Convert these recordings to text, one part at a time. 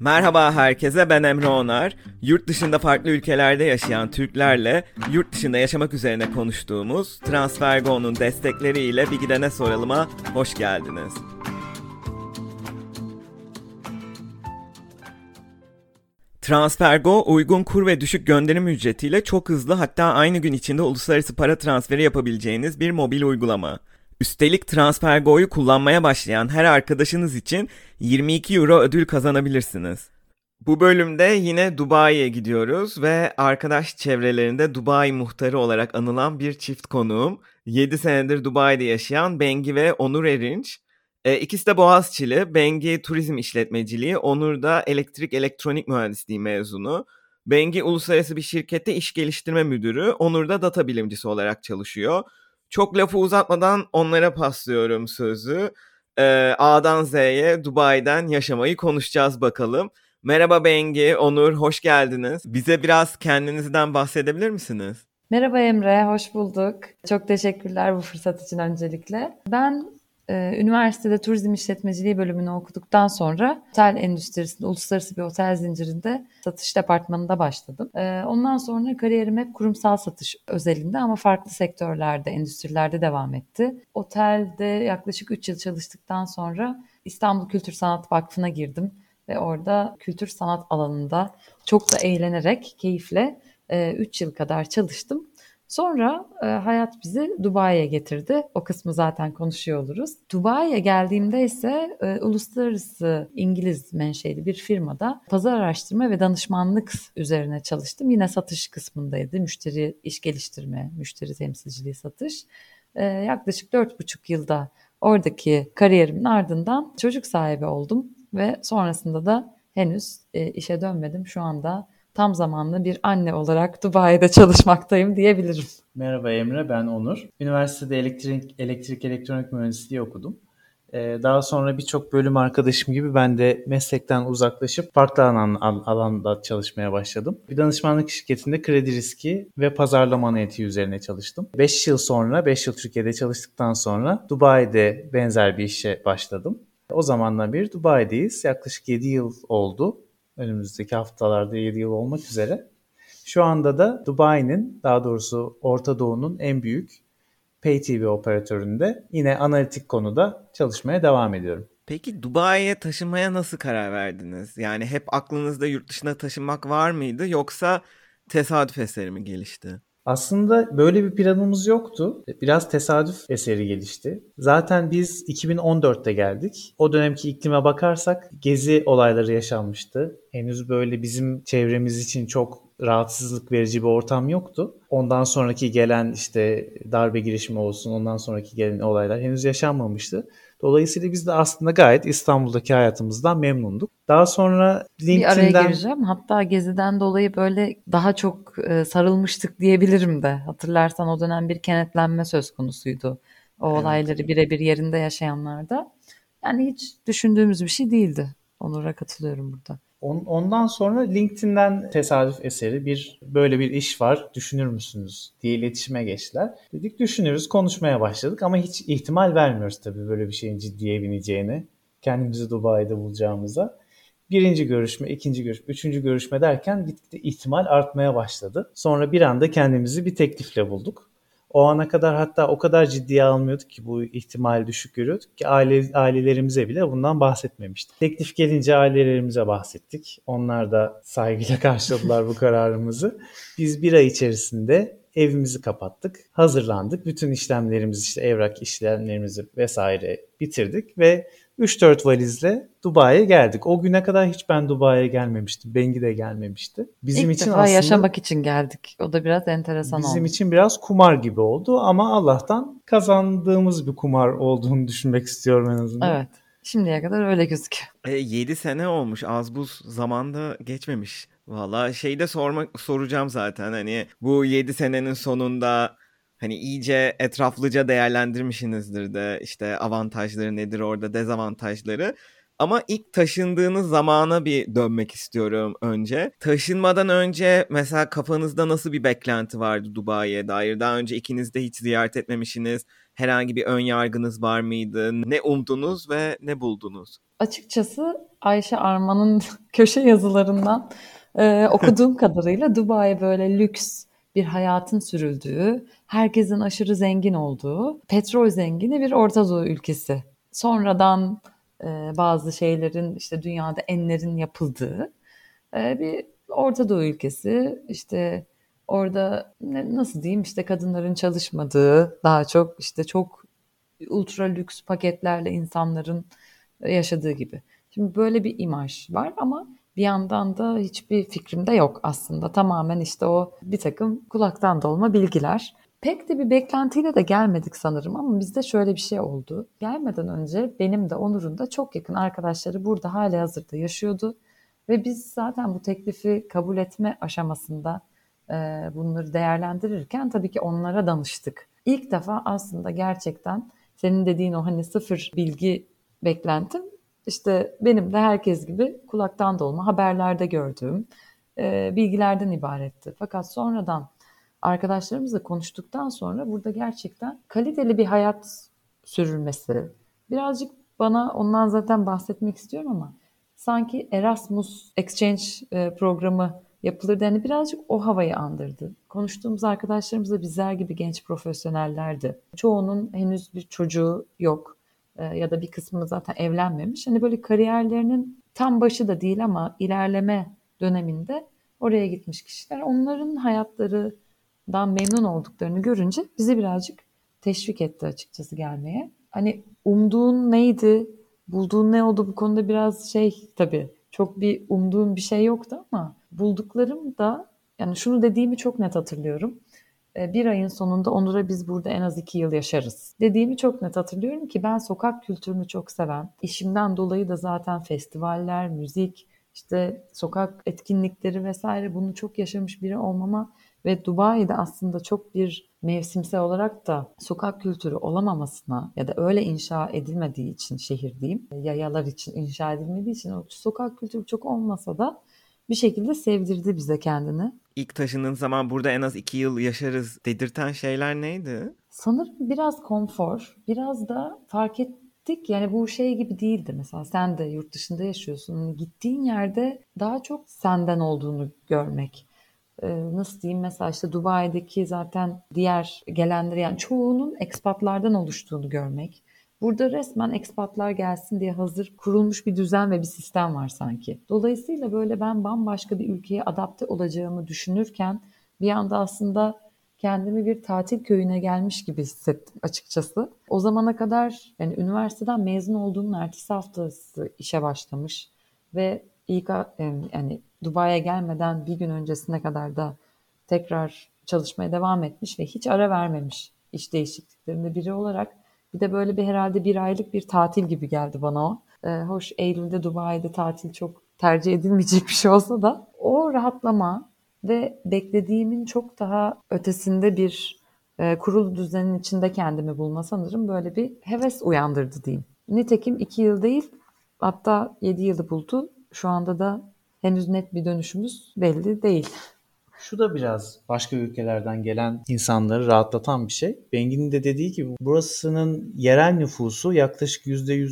Merhaba herkese, ben Emre Onar. Yurt dışında farklı ülkelerde yaşayan Türklerle yurt dışında yaşamak üzerine konuştuğumuz TransferGo'nun destekleriyle Bir Gidene Soralım'a hoş geldiniz. TransferGo, uygun kur ve düşük gönderim ücretiyle çok hızlı, hatta aynı gün içinde uluslararası para transferi yapabileceğiniz bir mobil uygulama. Üstelik TransferGo'yu kullanmaya başlayan her arkadaşınız için 22 euro ödül kazanabilirsiniz. Bu bölümde yine Dubai'ye gidiyoruz ve arkadaş çevrelerinde Dubai muhtarı olarak anılan bir çift konuğum. 7 senedir Dubai'de yaşayan Bengi ve Onur Erinç. İkisi de Boğaziçi'li. Bengi turizm işletmeciliği, Onur da elektrik elektronik mühendisliği mezunu. Bengi uluslararası bir şirkette iş geliştirme müdürü, Onur da data bilimcisi olarak çalışıyor. Çok lafı uzatmadan onlara paslıyorum sözü. A'dan Z'ye Dubai'den yaşamayı konuşacağız bakalım. Merhaba Bengi, Onur, hoş geldiniz. Bize biraz kendinizden bahsedebilir misiniz? Merhaba Emre, hoş bulduk. Çok teşekkürler bu fırsat için öncelikle. Ben üniversitede turizm işletmeciliği bölümünü okuduktan sonra otel endüstrisinde, uluslararası bir otel zincirinde satış departmanında başladım. Ondan sonra kariyerim hep kurumsal satış özelinde ama farklı sektörlerde, endüstrilerde devam etti. Otelde yaklaşık 3 yıl çalıştıktan sonra İstanbul Kültür Sanat Vakfı'na girdim ve orada kültür sanat alanında çok da eğlenerek, keyifle 3 yıl kadar çalıştım. Sonra hayat bizi Dubai'ye getirdi. O kısmı zaten konuşuyor oluruz. Dubai'ye geldiğimde ise uluslararası İngiliz menşeli bir firmada pazar araştırma ve danışmanlık üzerine çalıştım. Yine satış kısmındaydı. Müşteri iş geliştirme, müşteri temsilciliği satış. Yaklaşık 4,5 yılda oradaki kariyerimin ardından çocuk sahibi oldum ve sonrasında da henüz işe dönmedim. Şu anda tam zamanlı bir anne olarak Dubai'de çalışmaktayım diyebilirim. Merhaba Emre, ben Onur. Üniversitede elektrik elektronik mühendisliği okudum. Daha sonra birçok bölüm arkadaşım gibi ben de meslekten uzaklaşıp farklı alanda çalışmaya başladım. Bir danışmanlık şirketinde kredi riski ve pazarlama analitiği üzerine çalıştım. 5 yıl sonra, 5 yıl Türkiye'de çalıştıktan sonra Dubai'de benzer bir işe başladım. O zamandan beri Dubai'deyiz. Yaklaşık 7 yıl oldu. Önümüzdeki haftalarda 7 yıl olmak üzere. Şu anda da Dubai'nin, daha doğrusu Orta Doğu'nun en büyük Pay TV operatöründe yine analitik konuda çalışmaya devam ediyorum. Peki Dubai'ye taşınmaya nasıl karar verdiniz? Yani hep aklınızda yurt dışına taşınmak var mıydı, yoksa tesadüf eseri mi gelişti? Aslında böyle bir planımız yoktu. Biraz tesadüf eseri gelişti. Zaten biz 2014'te geldik. O dönemki iklime bakarsak gezi olayları yaşanmıştı. Henüz böyle bizim çevremiz için çok rahatsızlık verici bir ortam yoktu. Ondan sonraki gelen işte darbe girişimi olsun, ondan sonraki gelen olaylar henüz yaşanmamıştı. Dolayısıyla biz de aslında gayet İstanbul'daki hayatımızdan memnunduk. Daha sonra Bir araya LinkedIn'den gireceğim. Hatta Gezi'den dolayı böyle daha çok sarılmıştık diyebilirim de. Hatırlarsan o dönem bir kenetlenme söz konusuydu. O Evet. olayları birebir yerinde yaşayanlarda. Yani hiç düşündüğümüz bir şey değildi. Onur'a katılıyorum burada. Ondan sonra LinkedIn'den tesadüf eseri böyle bir iş var, düşünür müsünüz diye iletişime geçtiler. Dedik düşünürüz, konuşmaya başladık ama hiç ihtimal vermiyoruz tabii böyle bir şeyin ciddiye bineceğini, kendimizi Dubai'de bulacağımıza. Birinci görüşme, ikinci görüşme, üçüncü görüşme derken gitgide ihtimal artmaya başladı. Sonra bir anda kendimizi bir teklifle bulduk. O ana kadar hatta o kadar ciddiye almıyorduk ki, bu ihtimali düşük görüyorduk ki ailelerimize bile bundan bahsetmemiştik. Teklif gelince ailelerimize bahsettik. Onlar da saygıyla karşıladılar bu kararımızı. Biz bir ay içerisinde evimizi kapattık, hazırlandık. Bütün işlemlerimizi, işte evrak işlemlerimizi vesaire bitirdik ve 3-4 valizle Dubai'ye geldik. O güne kadar hiç ben Dubai'ye gelmemiştim. Bengi de gelmemişti. İlk defa yaşamak için geldik. O da biraz enteresan Bizim oldu. için biraz kumar gibi oldu ama Allah'tan kazandığımız bir kumar olduğunu düşünmek istiyorum en azından. Evet. Şimdiye kadar öyle gözüküyor. 7 sene olmuş, az buz zamanda geçmemiş. Valla soracağım zaten, hani bu 7 senenin sonunda hani iyice etraflıca değerlendirmişsinizdir de, işte avantajları nedir orada, dezavantajları. Ama ilk taşındığınız zamana bir dönmek istiyorum önce. Taşınmadan önce mesela kafanızda nasıl bir beklenti vardı Dubai'ye dair? Daha önce ikiniz de hiç ziyaret etmemişsiniz. herhangi bir ön yargınız var mıydı? Ne umdunuz ve ne buldunuz? Açıkçası Ayşe Arman'ın köşe yazılarından okuduğum kadarıyla Dubai böyle lüks bir hayatın sürüldüğü, herkesin aşırı zengin olduğu, petrol zengini bir Orta Doğu ülkesi. Sonradan bazı şeylerin işte dünyada enlerin yapıldığı bir Orta Doğu ülkesi. İşte orada nasıl diyeyim işte kadınların çalışmadığı, daha çok işte çok ultra lüks paketlerle insanların yaşadığı gibi. Şimdi böyle bir imaj var ama bir yandan da hiçbir fikrim de yok aslında. Tamamen işte o bir takım kulaktan dolma bilgiler. Pek de bir beklentiyle de gelmedik sanırım ama bizde şöyle bir şey oldu. Gelmeden önce benim de Onur'un da çok yakın arkadaşları burada halihazırda yaşıyordu. Ve biz zaten bu teklifi kabul etme aşamasında e, bunları değerlendirirken tabii ki onlara danıştık. İlk defa aslında gerçekten senin dediğin o hani sıfır bilgi beklentim işte benim de herkes gibi kulaktan dolma haberlerde gördüğüm bilgilerden ibaretti. Fakat sonradan arkadaşlarımızla konuştuktan sonra burada gerçekten kaliteli bir hayat sürülmesi. Birazcık bana ondan zaten bahsetmek istiyorum ama sanki Erasmus Exchange programı yapılırdı. Yani birazcık o havayı andırdı. Konuştuğumuz arkadaşlarımız da bizler gibi genç profesyonellerdi. Çoğunun henüz bir çocuğu yok ya da bir kısmı zaten evlenmemiş. Hani böyle kariyerlerinin tam başı da değil ama ilerleme döneminde oraya gitmiş kişiler. Onların hayatlarından memnun olduklarını görünce bizi birazcık teşvik etti açıkçası gelmeye. Hani umduğun neydi, bulduğun ne oldu bu konuda biraz şey tabii çok bir umduğum bir şey yoktu ama bulduklarım da yani şunu dediğimi çok net hatırlıyorum. Bir ayın sonunda Onur'a biz burada en az 2 yıl yaşarız. Dediğimi çok net hatırlıyorum ki ben sokak kültürünü çok seven, işimden dolayı da zaten festivaller, müzik, işte sokak etkinlikleri vesaire bunu çok yaşamış biri olmama ve Dubai'de aslında çok bir mevsimsel olarak da sokak kültürü olamamasına ya da öyle inşa edilmediği için şehir diyeyim, yayalar için inşa edilmediği için o sokak kültürü çok olmasa da bir şekilde sevdirdi bize kendini. İlk taşındığın zaman burada en az 2 yıl yaşarız dedirten şeyler neydi? Sanırım biraz konfor, biraz da fark ettik yani bu şey gibi değildi. Mesela sen de yurt dışında yaşıyorsun. Hani gittiğin yerde daha çok senden olduğunu görmek. Nasıl diyeyim mesela işte Dubai'deki zaten diğer gelenleri yani çoğunun ekspatlardan oluştuğunu görmek. Burada resmen ekspatlar gelsin diye hazır kurulmuş bir düzen ve bir sistem var sanki. Dolayısıyla böyle ben bambaşka bir ülkeye adapte olacağımı düşünürken bir anda aslında kendimi bir tatil köyüne gelmiş gibi hissettim açıkçası. O zamana kadar yani üniversiteden mezun olduğumun ertesi haftası işe başlamış ve ilk yani Dubai'ye gelmeden bir gün öncesine kadar da tekrar çalışmaya devam etmiş ve hiç ara vermemiş iş değişikliklerinde biri olarak. Bir de böyle bir herhalde bir aylık bir tatil gibi geldi bana o. Hoş Eylül'de Dubai'de tatil çok tercih edilmeyecek bir şey olsa da o rahatlama ve beklediğimin çok daha ötesinde bir kurulu düzenin içinde kendimi bulma sanırım böyle bir heves uyandırdı diyeyim. Nitekim 2 yıl değil hatta 7 yılı buldu. Şu anda da henüz net bir dönüşümüz belli değil. Şu da biraz başka ülkelerden gelen insanları rahatlatan bir şey. Bengi'nin de dediği gibi burasının yerel nüfusu yaklaşık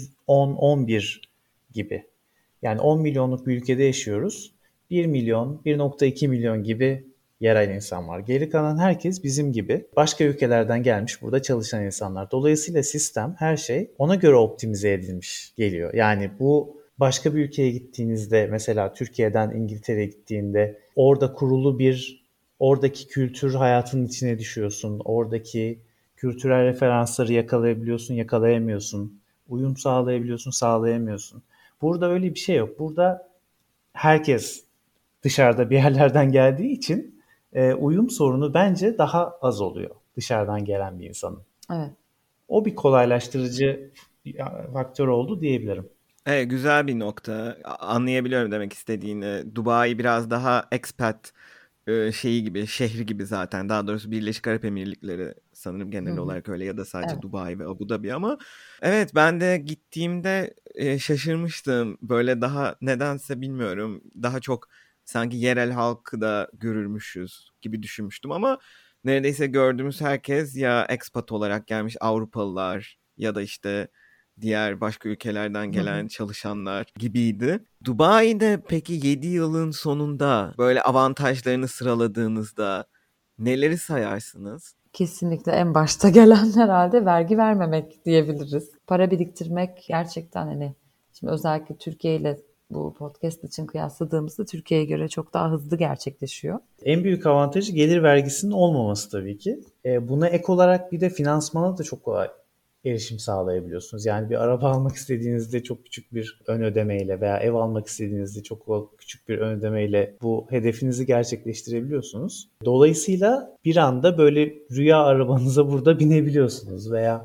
%110-11 gibi. Yani 10 milyonluk bir ülkede yaşıyoruz. 1 milyon, 1,2 milyon gibi yerel insan var. Geri kalan herkes bizim gibi başka ülkelerden gelmiş burada çalışan insanlar. Dolayısıyla sistem, her şey ona göre optimize edilmiş geliyor. Yani bu başka bir ülkeye gittiğinizde mesela Türkiye'den İngiltere'ye gittiğinde orada kurulu bir oradaki kültür hayatının içine düşüyorsun. Oradaki kültürel referansları yakalayabiliyorsun, yakalayamıyorsun. Uyum sağlayabiliyorsun, sağlayamıyorsun. Burada öyle bir şey yok. Burada herkes dışarıda bir yerlerden geldiği için uyum sorunu bence daha az oluyor dışarıdan gelen bir insanın. Evet. O bir kolaylaştırıcı faktör oldu diyebilirim. Evet, güzel bir nokta. Anlayabiliyorum demek istediğini. Dubai biraz daha expat şeyi gibi, şehri gibi zaten. Daha doğrusu Birleşik Arap Emirlikleri sanırım Hı genel hı. olarak öyle ya da sadece Evet. Dubai ve Abu Dhabi ama evet ben de gittiğimde şaşırmıştım. Böyle daha nedense bilmiyorum. Daha çok sanki yerel halkı da görürmüşüz gibi düşünmüştüm ama Neredeyse gördüğümüz herkes ya expat olarak gelmiş Avrupalılar ya da işte diğer başka ülkelerden Hı hı. gelen çalışanlar gibiydi. Dubai'de peki 7 yılın sonunda böyle avantajlarını sıraladığınızda neleri sayarsınız? Kesinlikle en başta gelen herhalde vergi vermemek diyebiliriz. Para biriktirmek gerçekten hani şimdi özellikle Türkiye ile bu podcast için kıyasladığımızda Türkiye'ye göre çok daha hızlı gerçekleşiyor. En büyük avantajı gelir vergisinin olmaması tabii ki. Buna ek olarak bir de finansmana da çok kolay erişim sağlayabiliyorsunuz. Yani bir araba almak istediğinizde çok küçük bir ön ödemeyle veya ev almak istediğinizde çok küçük bir ön ödemeyle bu hedefinizi gerçekleştirebiliyorsunuz. Dolayısıyla bir anda böyle rüya arabanıza burada binebiliyorsunuz veya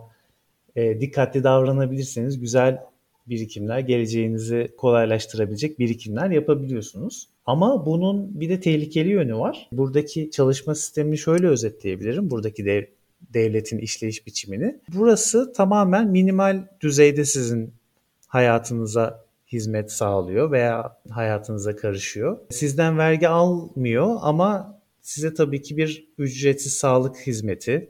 dikkatli davranabilirseniz güzel birikimler, geleceğinizi kolaylaştırabilecek birikimler yapabiliyorsunuz. Ama bunun bir de tehlikeli yönü var. Buradaki çalışma sistemini şöyle özetleyebilirim. Buradaki devletin işleyiş biçimini. Burası tamamen minimal düzeyde sizin hayatınıza hizmet sağlıyor veya hayatınıza karışıyor. Sizden vergi almıyor ama size tabii ki bir ücretsiz sağlık hizmeti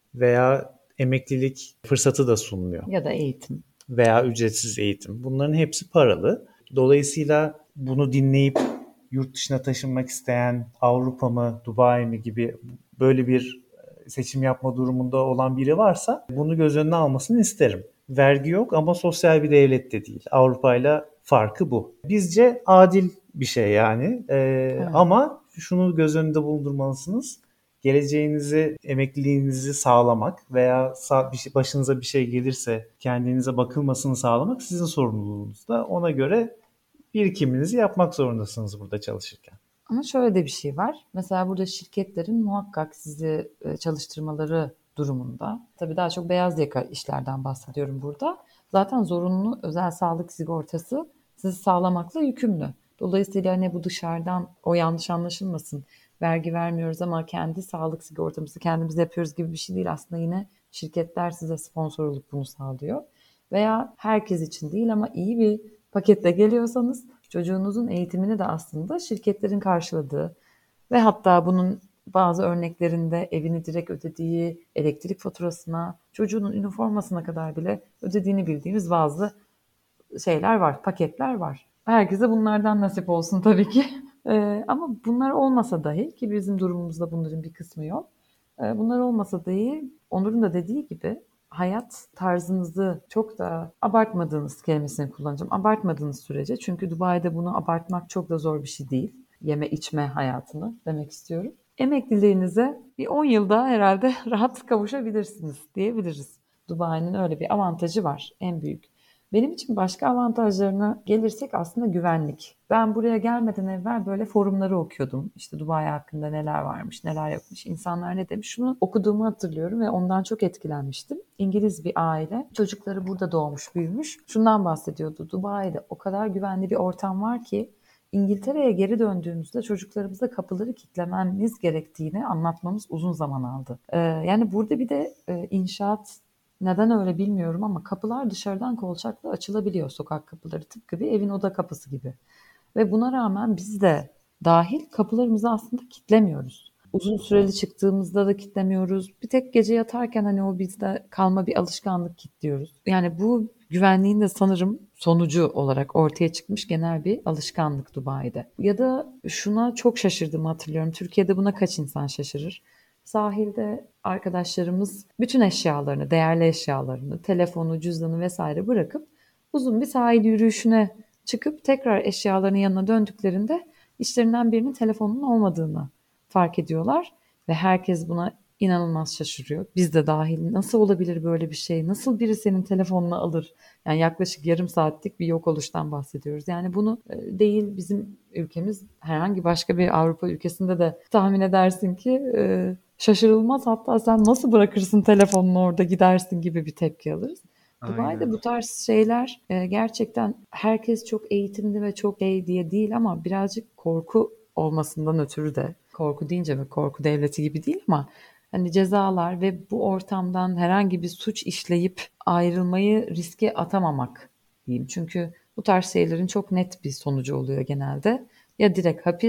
veya emeklilik fırsatı da sunmuyor Ya da eğitim. veya ücretsiz eğitim. Bunların hepsi paralı. Dolayısıyla bunu dinleyip yurt dışına taşınmak isteyen Avrupa mı, Dubai mi gibi böyle bir seçim yapma durumunda olan biri varsa bunu göz önüne almasını isterim. Vergi yok ama sosyal bir devlet de değil. Avrupa ile farkı bu. Bizce adil bir şey yani. Evet. Ama şunu göz önünde bulundurmalısınız. Geleceğinizi, emekliliğinizi sağlamak veya başınıza bir şey gelirse kendinize bakılmasını sağlamak sizin sorumluluğunuzda. Ona göre birikiminizi yapmak zorundasınız burada çalışırken. Ama şöyle de bir şey var. Mesela burada şirketlerin muhakkak sizi çalıştırmaları durumunda. Tabii daha çok beyaz yaka işlerden bahsediyorum burada. Zaten zorunlu özel sağlık sigortası sizi sağlamakla yükümlü. Dolayısıyla hani bu dışarıdan o yanlış anlaşılmasın. Vergi vermiyoruz ama kendi sağlık sigortamızı kendimiz yapıyoruz gibi bir şey değil. Aslında yine şirketler size sponsor olup bunu sağlıyor. Veya herkes için değil ama iyi bir paketle geliyorsanız çocuğunuzun eğitimini de aslında şirketlerin karşıladığı ve hatta bunun bazı örneklerinde evini direkt ödediği, elektrik faturasına, çocuğunun üniformasına kadar bile ödediğini bildiğimiz bazı şeyler var, paketler var. Herkese bunlardan nasip olsun tabii ki. Ama bunlar olmasa dahi ki bizim durumumuzda bunların bir kısmı yok. Bunlar olmasa dahi Onur'un da dediği gibi hayat tarzınızı çok da abartmadığınız kelimesini kullanacağım. Abartmadığınız sürece çünkü Dubai'de bunu abartmak çok da zor bir şey değil. Yeme içme hayatını demek istiyorum. Emekliliğinize bir 10 yılda herhalde rahat kavuşabilirsiniz diyebiliriz. Dubai'nin öyle bir avantajı var en büyük. Benim için başka avantajlarına gelirsek aslında güvenlik. Ben buraya gelmeden evvel böyle forumları okuyordum. İşte Dubai hakkında neler varmış, neler yapmış, insanlar ne demiş. Şunu okuduğumu hatırlıyorum ve ondan çok etkilenmiştim. İngiliz bir aile, çocukları burada doğmuş, büyümüş. Şundan bahsediyordu. Dubai'de o kadar güvenli bir ortam var ki İngiltere'ye geri döndüğümüzde çocuklarımıza kapıları kilitlememiz gerektiğini anlatmamız uzun zaman aldı. Yani burada bir de inşaat neden öyle bilmiyorum ama kapılar dışarıdan kolçakla açılabiliyor, sokak kapıları tıpkı bir evin oda kapısı gibi. Ve buna rağmen biz de dahil kapılarımızı aslında kilitlemiyoruz. Uzun süreli çıktığımızda da kilitlemiyoruz. Bir tek gece yatarken hani o bizde kalma bir alışkanlık kilitliyoruz. Yani bu güvenliğin de sanırım sonucu olarak ortaya çıkmış genel bir alışkanlık Dubai'de. Ya da şuna çok şaşırdım hatırlıyorum. Türkiye'de buna kaç insan şaşırır? Sahilde arkadaşlarımız bütün eşyalarını, değerli eşyalarını, telefonu, cüzdanı vesaire bırakıp uzun bir sahil yürüyüşüne çıkıp tekrar eşyalarının yanına döndüklerinde işlerinden birinin telefonunun olmadığını fark ediyorlar ve herkes buna inanılmaz şaşırıyor. Biz de dahil nasıl olabilir böyle bir şey? Nasıl biri senin telefonunu alır? Yani yaklaşık yarım saatlik bir yok oluştan bahsediyoruz. Yani bunu değil bizim ülkemiz herhangi başka bir Avrupa ülkesinde de tahmin edersin ki şaşırılmaz. Hatta sen nasıl bırakırsın telefonunu orada gidersin gibi bir tepki alırız. Dubai'de Aynen. bu tarz şeyler gerçekten herkes çok eğitimli ve çok iyi diye değil ama birazcık korku olmasından ötürü de korku deyince mi korku devleti gibi değil ama hani cezalar ve bu ortamdan herhangi bir suç işleyip ayrılmayı riske atamamak diyeyim. Çünkü bu tarz şeylerin çok net bir sonucu oluyor genelde. Ya direkt hapis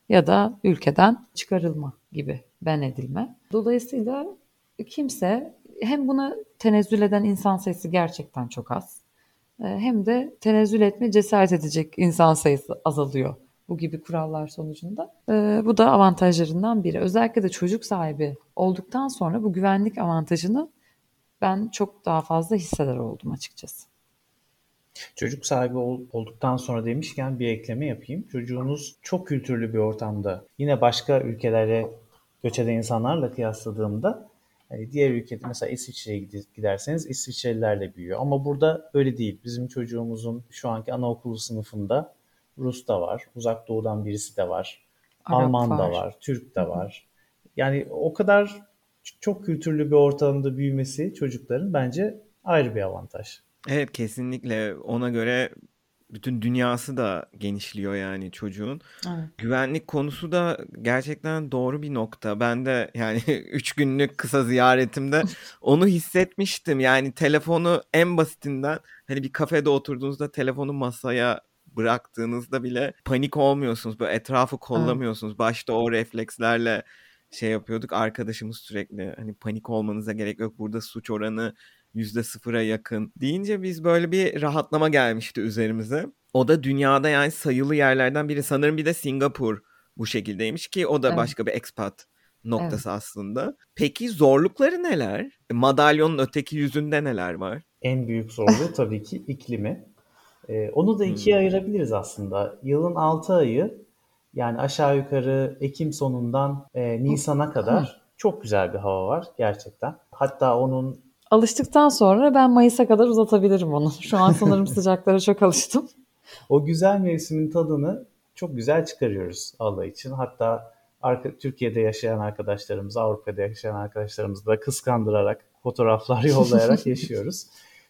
ya da ülkeden çıkarılma gibi, ben edilme. Dolayısıyla kimse, hem buna tenezzül eden insan sayısı gerçekten çok az, hem de tenezzül etme cesaret edecek insan sayısı azalıyor bu gibi kurallar sonucunda. Bu da avantajlarından biri. Özellikle de çocuk sahibi olduktan sonra bu güvenlik avantajını ben çok daha fazla hisseder oldum açıkçası. Çocuk sahibi olduktan sonra demişken bir ekleme yapayım. Çocuğunuz çok kültürlü bir ortamda, yine başka ülkelere göç eden insanlarla kıyasladığımda, hani diğer ülkede mesela İsviçre'ye giderseniz İsviçrelilerle büyüyor. Ama burada öyle değil. Bizim çocuğumuzun şu anki anaokulu sınıfında Rus da var, Uzak Doğu'dan birisi de var, Arap Alman da var. var, Türk de var. Yani o kadar çok kültürlü bir ortamda büyümesi çocukların bence ayrı bir avantaj. Evet, kesinlikle ona göre bütün dünyası da genişliyor yani çocuğun. Evet. Güvenlik konusu da gerçekten doğru bir nokta. Ben de yani 3 günlük kısa ziyaretimde onu hissetmiştim. Yani telefonu en basitinden, hani bir kafede oturduğunuzda telefonu masaya bıraktığınızda bile panik olmuyorsunuz. Böyle etrafı Evet. kollamıyorsunuz. Başta o reflekslerle şey yapıyorduk. Arkadaşımız sürekli hani panik olmanıza gerek yok, burada suç oranı %0'a yakın deyince biz böyle bir rahatlama gelmişti üzerimize. O da dünyada yani sayılı yerlerden biri. Sanırım bir de Singapur bu şekildeymiş ki o da Evet. başka bir expat Evet. noktası aslında. Peki zorlukları neler? Madalyonun öteki yüzünde neler var? En büyük zorluğu tabii ki iklimi. Onu da ikiye Hmm. ayırabiliriz aslında. Yılın 6 ayı, yani aşağı yukarı Ekim sonundan Nisan'a Hı. kadar çok güzel bir hava var gerçekten. Hatta onun Alıştıktan sonra ben Mayıs'a kadar uzatabilirim onu. Şu an sanırım sıcaklara çok alıştım. o güzel mevsimin tadını çok güzel çıkarıyoruz Allah için. Hatta Türkiye'de yaşayan arkadaşlarımız, Avrupa'da yaşayan arkadaşlarımızı da kıskandırarak, fotoğraflar yollayarak yaşıyoruz.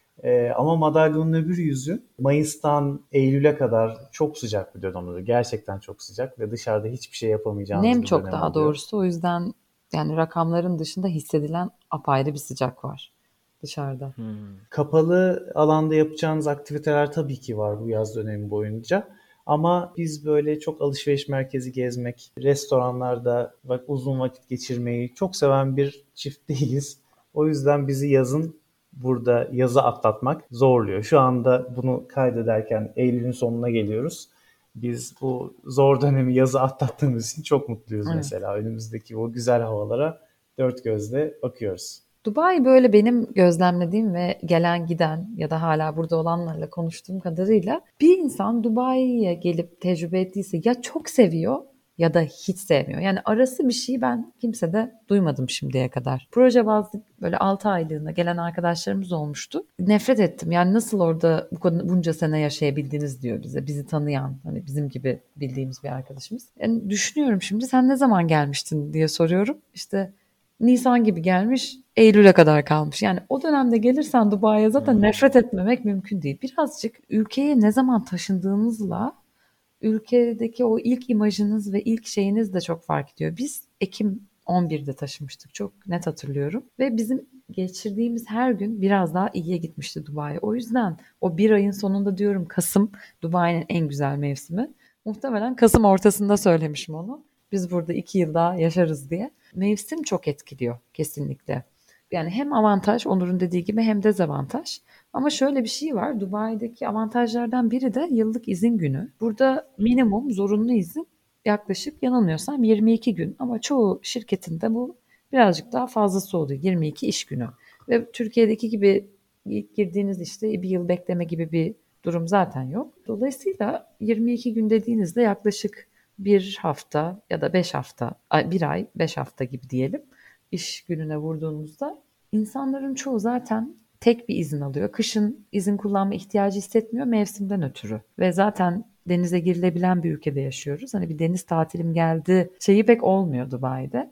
Ama madalyonun öbür yüzü, Mayıs'tan Eylül'e kadar çok sıcak bir dönem oluyor. Gerçekten çok sıcak ve dışarıda hiçbir şey yapamayacağınız Nem bir çok, dönem daha oluyor. doğrusu. O yüzden yani rakamların dışında hissedilen apayrı bir sıcak var dışarıda. Hmm. Kapalı alanda yapacağınız aktiviteler tabii ki var bu yaz dönemi boyunca. Ama biz böyle çok alışveriş merkezi gezmek, restoranlarda uzun vakit geçirmeyi çok seven bir çift değiliz. O yüzden bizi yazın, burada yazı atlatmak zorluyor. Şu anda bunu kaydederken Eylül'ün sonuna geliyoruz. Biz bu zor dönemi, yazı atlattığımız için çok mutluyuz Evet. mesela. Önümüzdeki o güzel havalara dört gözle bakıyoruz. Dubai, böyle benim gözlemlediğim ve gelen giden ya da hala burada olanlarla konuştuğum kadarıyla, bir insan Dubai'ye gelip tecrübe ettiyse ya çok seviyor ya da hiç sevmiyor. Yani arası bir şey ben kimsede duymadım şimdiye kadar. Proje bazlı böyle 6 aylığına gelen arkadaşlarımız olmuştu. Nefret ettim. Yani nasıl orada bunca sene yaşayabildiniz diyor bize. Bizi tanıyan, hani bizim gibi bildiğimiz bir arkadaşımız. Yani düşünüyorum şimdi, sen ne zaman gelmiştin diye soruyorum. İşte Nisan gibi gelmiş, Eylül'e kadar kalmış. Yani o dönemde gelirsen Dubai'ye zaten Hmm. nefret etmemek mümkün değil. Birazcık ülkeye ne zaman taşındığınızla ülkedeki o ilk imajınız ve ilk şeyiniz de çok fark ediyor. Biz Ekim 11'de taşımıştık. Çok net hatırlıyorum. Ve bizim geçirdiğimiz her gün biraz daha iyiye gitmişti Dubai. O yüzden o bir ayın sonunda diyorum, Kasım Dubai'nin en güzel mevsimi. Muhtemelen Kasım ortasında söylemişim onu. Biz burada 2 yıl daha yaşarız diye. Mevsim çok etkiliyor kesinlikle. Yani hem avantaj, Onur'un dediği gibi, hem dezavantaj. Ama şöyle bir şey var. Dubai'deki avantajlardan biri de yıllık izin günü. Burada minimum zorunlu izin yaklaşık, yanılmıyorsam, 22 gün. Ama çoğu şirketinde bu birazcık daha fazlası oluyor. 22 iş günü. Ve Türkiye'deki gibi ilk girdiğiniz işte bir yıl bekleme gibi bir durum zaten yok. Dolayısıyla 22 gün dediğinizde yaklaşık bir hafta ya da 5 hafta, bir ay 5 hafta gibi diyelim, iş gününe vurduğumuzda insanların çoğu zaten tek bir izin alıyor. Kışın izin kullanma ihtiyacı hissetmiyor mevsimden ötürü. Ve zaten denize girilebilen bir ülkede yaşıyoruz. Hani bir deniz tatilim geldi şeyi pek olmuyor Dubai'de.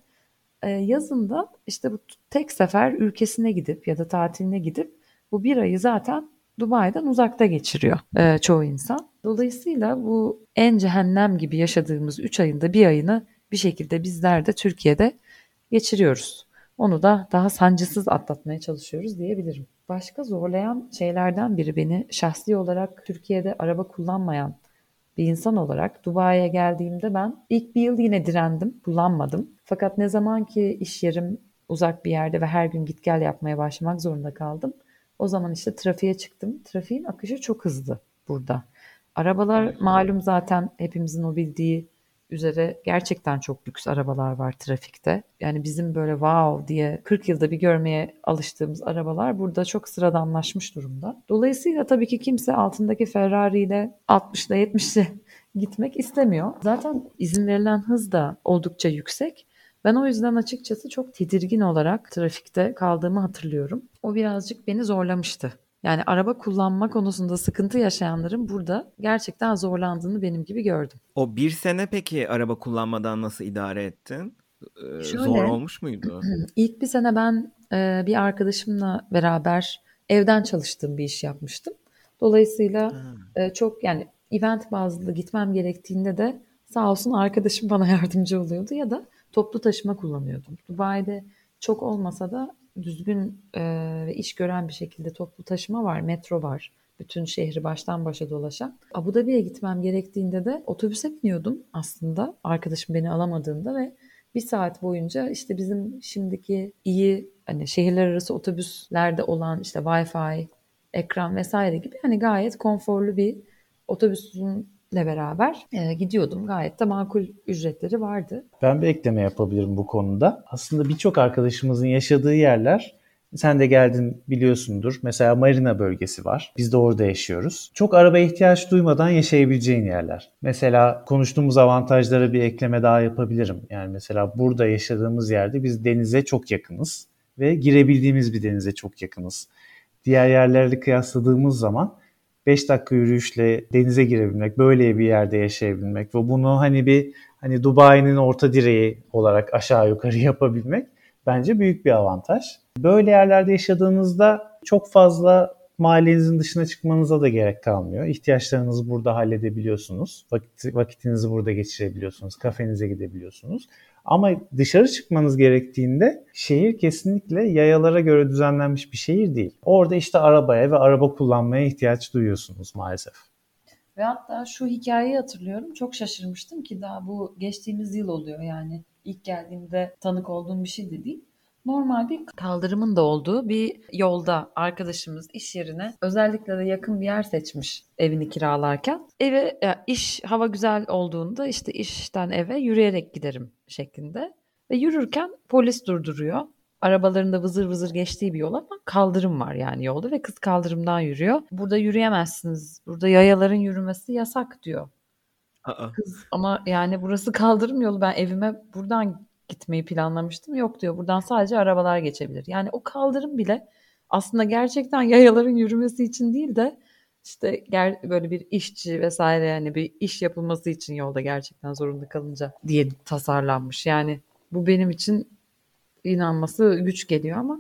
Yazında işte bu tek sefer ülkesine gidip ya da tatiline gidip bu bir ayı zaten Dubai'den uzakta geçiriyor çoğu insan. Dolayısıyla bu en cehennem gibi yaşadığımız 3 ayında bir ayını bir şekilde bizler de Türkiye'de geçiriyoruz. Onu da daha sancısız atlatmaya çalışıyoruz diyebilirim. Başka zorlayan şeylerden biri, beni şahsi olarak Türkiye'de araba kullanmayan bir insan olarak Dubai'ye geldiğimde ben ilk bir yıl yine direndim, kullanmadım. Fakat ne zaman ki iş yerim uzak bir yerde ve her gün git gel yapmaya başlamak zorunda kaldım. O zaman işte trafiğe çıktım. Trafiğin akışı çok hızlı burada. Arabalar malum zaten hepimizin o bildiği üzere gerçekten çok lüks arabalar var trafikte. Yani bizim böyle wow diye 40 yılda bir görmeye alıştığımız arabalar burada çok sıradanlaşmış durumda. Dolayısıyla tabii ki kimse altındaki Ferrari ile 60'la 70'le gitmek istemiyor. Zaten izin verilen hız da oldukça yüksek. Ben o yüzden açıkçası çok tedirgin olarak trafikte kaldığımı hatırlıyorum. O birazcık beni zorlamıştı. Yani araba kullanma konusunda sıkıntı yaşayanların burada gerçekten zorlandığını benim gibi gördüm. O bir sene peki araba kullanmadan nasıl idare ettin? Zor Şöyle, olmuş muydu? ilk bir sene ben bir arkadaşımla beraber evden çalıştığım bir iş yapmıştım. Dolayısıyla Ha. çok yani event bazlı gitmem gerektiğinde de sağ olsun arkadaşım bana yardımcı oluyordu ya da toplu taşıma kullanıyordum. Dubai'de çok olmasa da düzgün ve iş gören bir şekilde toplu taşıma var, metro var. Bütün şehri baştan başa dolaşan. Abu Dhabi'ye gitmem gerektiğinde de otobüse biniyordum aslında arkadaşım beni alamadığında ve bir saat boyunca işte bizim şimdiki iyi hani şehirler arası otobüslerde olan işte Wi-Fi, ekran vesaire gibi hani gayet konforlu bir otobüsle beraber gidiyordum. Gayet de makul ücretleri vardı. Ben bir ekleme yapabilirim bu konuda. Aslında birçok arkadaşımızın yaşadığı yerler, sen de geldin biliyorsundur. Mesela Marina bölgesi var. Biz de orada yaşıyoruz. Çok arabaya ihtiyaç duymadan yaşayabileceğin yerler. Mesela konuştuğumuz avantajlara bir ekleme daha yapabilirim. Yani mesela burada yaşadığımız yerde biz denize çok yakınız ve girebildiğimiz bir denize çok yakınız. Diğer yerlerle kıyasladığımız zaman 5 dakika yürüyüşle denize girebilmek, böyle bir yerde yaşayabilmek ve bunu hani Dubai'nin orta direği olarak aşağı yukarı yapabilmek bence büyük bir avantaj. Böyle yerlerde yaşadığınızda çok fazla mahallenizin dışına çıkmanıza da gerek kalmıyor. İhtiyaçlarınızı burada halledebiliyorsunuz. Vakitinizi burada geçirebiliyorsunuz. Kafenize gidebiliyorsunuz. Ama dışarı çıkmanız gerektiğinde şehir kesinlikle yayalara göre düzenlenmiş bir şehir değil. Orada işte arabaya ve araba kullanmaya ihtiyaç duyuyorsunuz maalesef. Ve hatta şu hikayeyi hatırlıyorum. Çok şaşırmıştım ki daha bu geçtiğimiz yıl oluyor yani. İlk geldiğimde tanık olduğum bir şey de değil. Normal bir kaldırımın da olduğu bir yolda arkadaşımız iş yerine özellikle de yakın bir yer seçmiş evini kiralarken. Eve iş hava güzel olduğunda işte işten eve yürüyerek giderim şeklinde. Ve yürürken polis durduruyor. Arabaların da vızır vızır geçtiği bir yol ama kaldırım var yani yolda ve kız kaldırımdan yürüyor. Burada yürüyemezsiniz. Burada yayaların yürümesi yasak diyor. Aa. Kız ama yani burası kaldırım yolu. Ben evime buradan gitmeyi planlamıştım. Yok diyor. Buradan sadece arabalar geçebilir. Yani o kaldırım bile aslında gerçekten yayaların yürümesi için değil de işte böyle bir işçi vesaire yani bir iş yapılması için yolda gerçekten zorunda kalınca diye tasarlanmış. Yani bu benim için inanması güç geliyor ama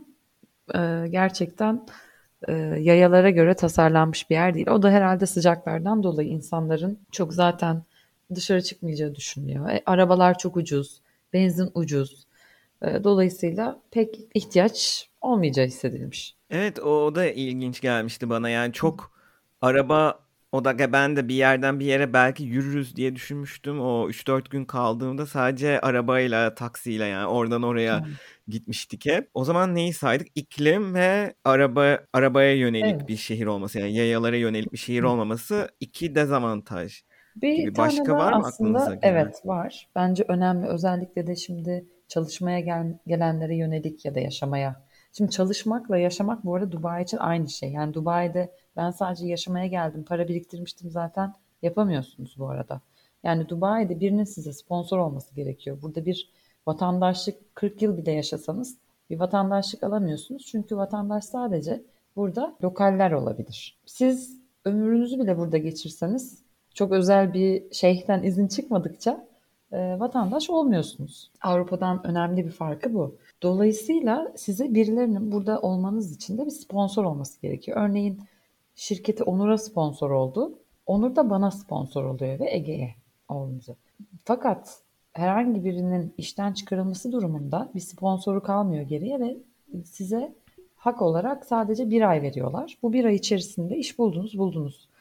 gerçekten yayalara göre tasarlanmış bir yer değil. O da herhalde sıcaklardan dolayı insanların çok zaten dışarı çıkmayacağı düşünülüyor. Arabalar çok ucuz, benzin ucuz. Dolayısıyla pek ihtiyaç olmayacağı hissedilmiş. Evet, o da ilginç gelmişti bana. Yani çok araba odaklı, ben de bir yerden bir yere belki yürürüz diye düşünmüştüm. O 3-4 gün kaldığımda sadece arabayla, taksiyle yani oradan oraya gitmiştik hep. O zaman neyi saydık? İklim ve arabaya yönelik bir Evet. şehir olması, yani yayalara yönelik bir şehir olmaması iki dezavantaj Bir gibi. tane Başka daha var mı aklınıza aslında gelen? evet var. Bence önemli özellikle de şimdi çalışmaya gelenlere yönelik ya da yaşamaya. Şimdi çalışmakla yaşamak bu arada Dubai için aynı şey. Yani Dubai'de ben sadece yaşamaya geldim, para biriktirmiştim zaten yapamıyorsunuz bu arada. Yani Dubai'de birinin size sponsor olması gerekiyor. Burada bir vatandaşlık 40 yıl bile yaşasanız bir vatandaşlık alamıyorsunuz. Çünkü vatandaş sadece burada lokaller olabilir. Siz ömrünüzü bile burada geçirseniz çok özel bir şeyhten izin çıkmadıkça vatandaş olmuyorsunuz. Avrupa'dan önemli bir farkı bu. Dolayısıyla size birilerinin burada olmanız için de bir sponsor olması gerekiyor. Örneğin şirketi Onur'a sponsor oldu. Onur da bana sponsor oluyor ve Ege'ye olunca. Fakat herhangi birinin işten çıkarılması durumunda bir sponsoru kalmıyor geriye ve size hak olarak sadece bir ay veriyorlar. Bu bir ay içerisinde iş buldunuz.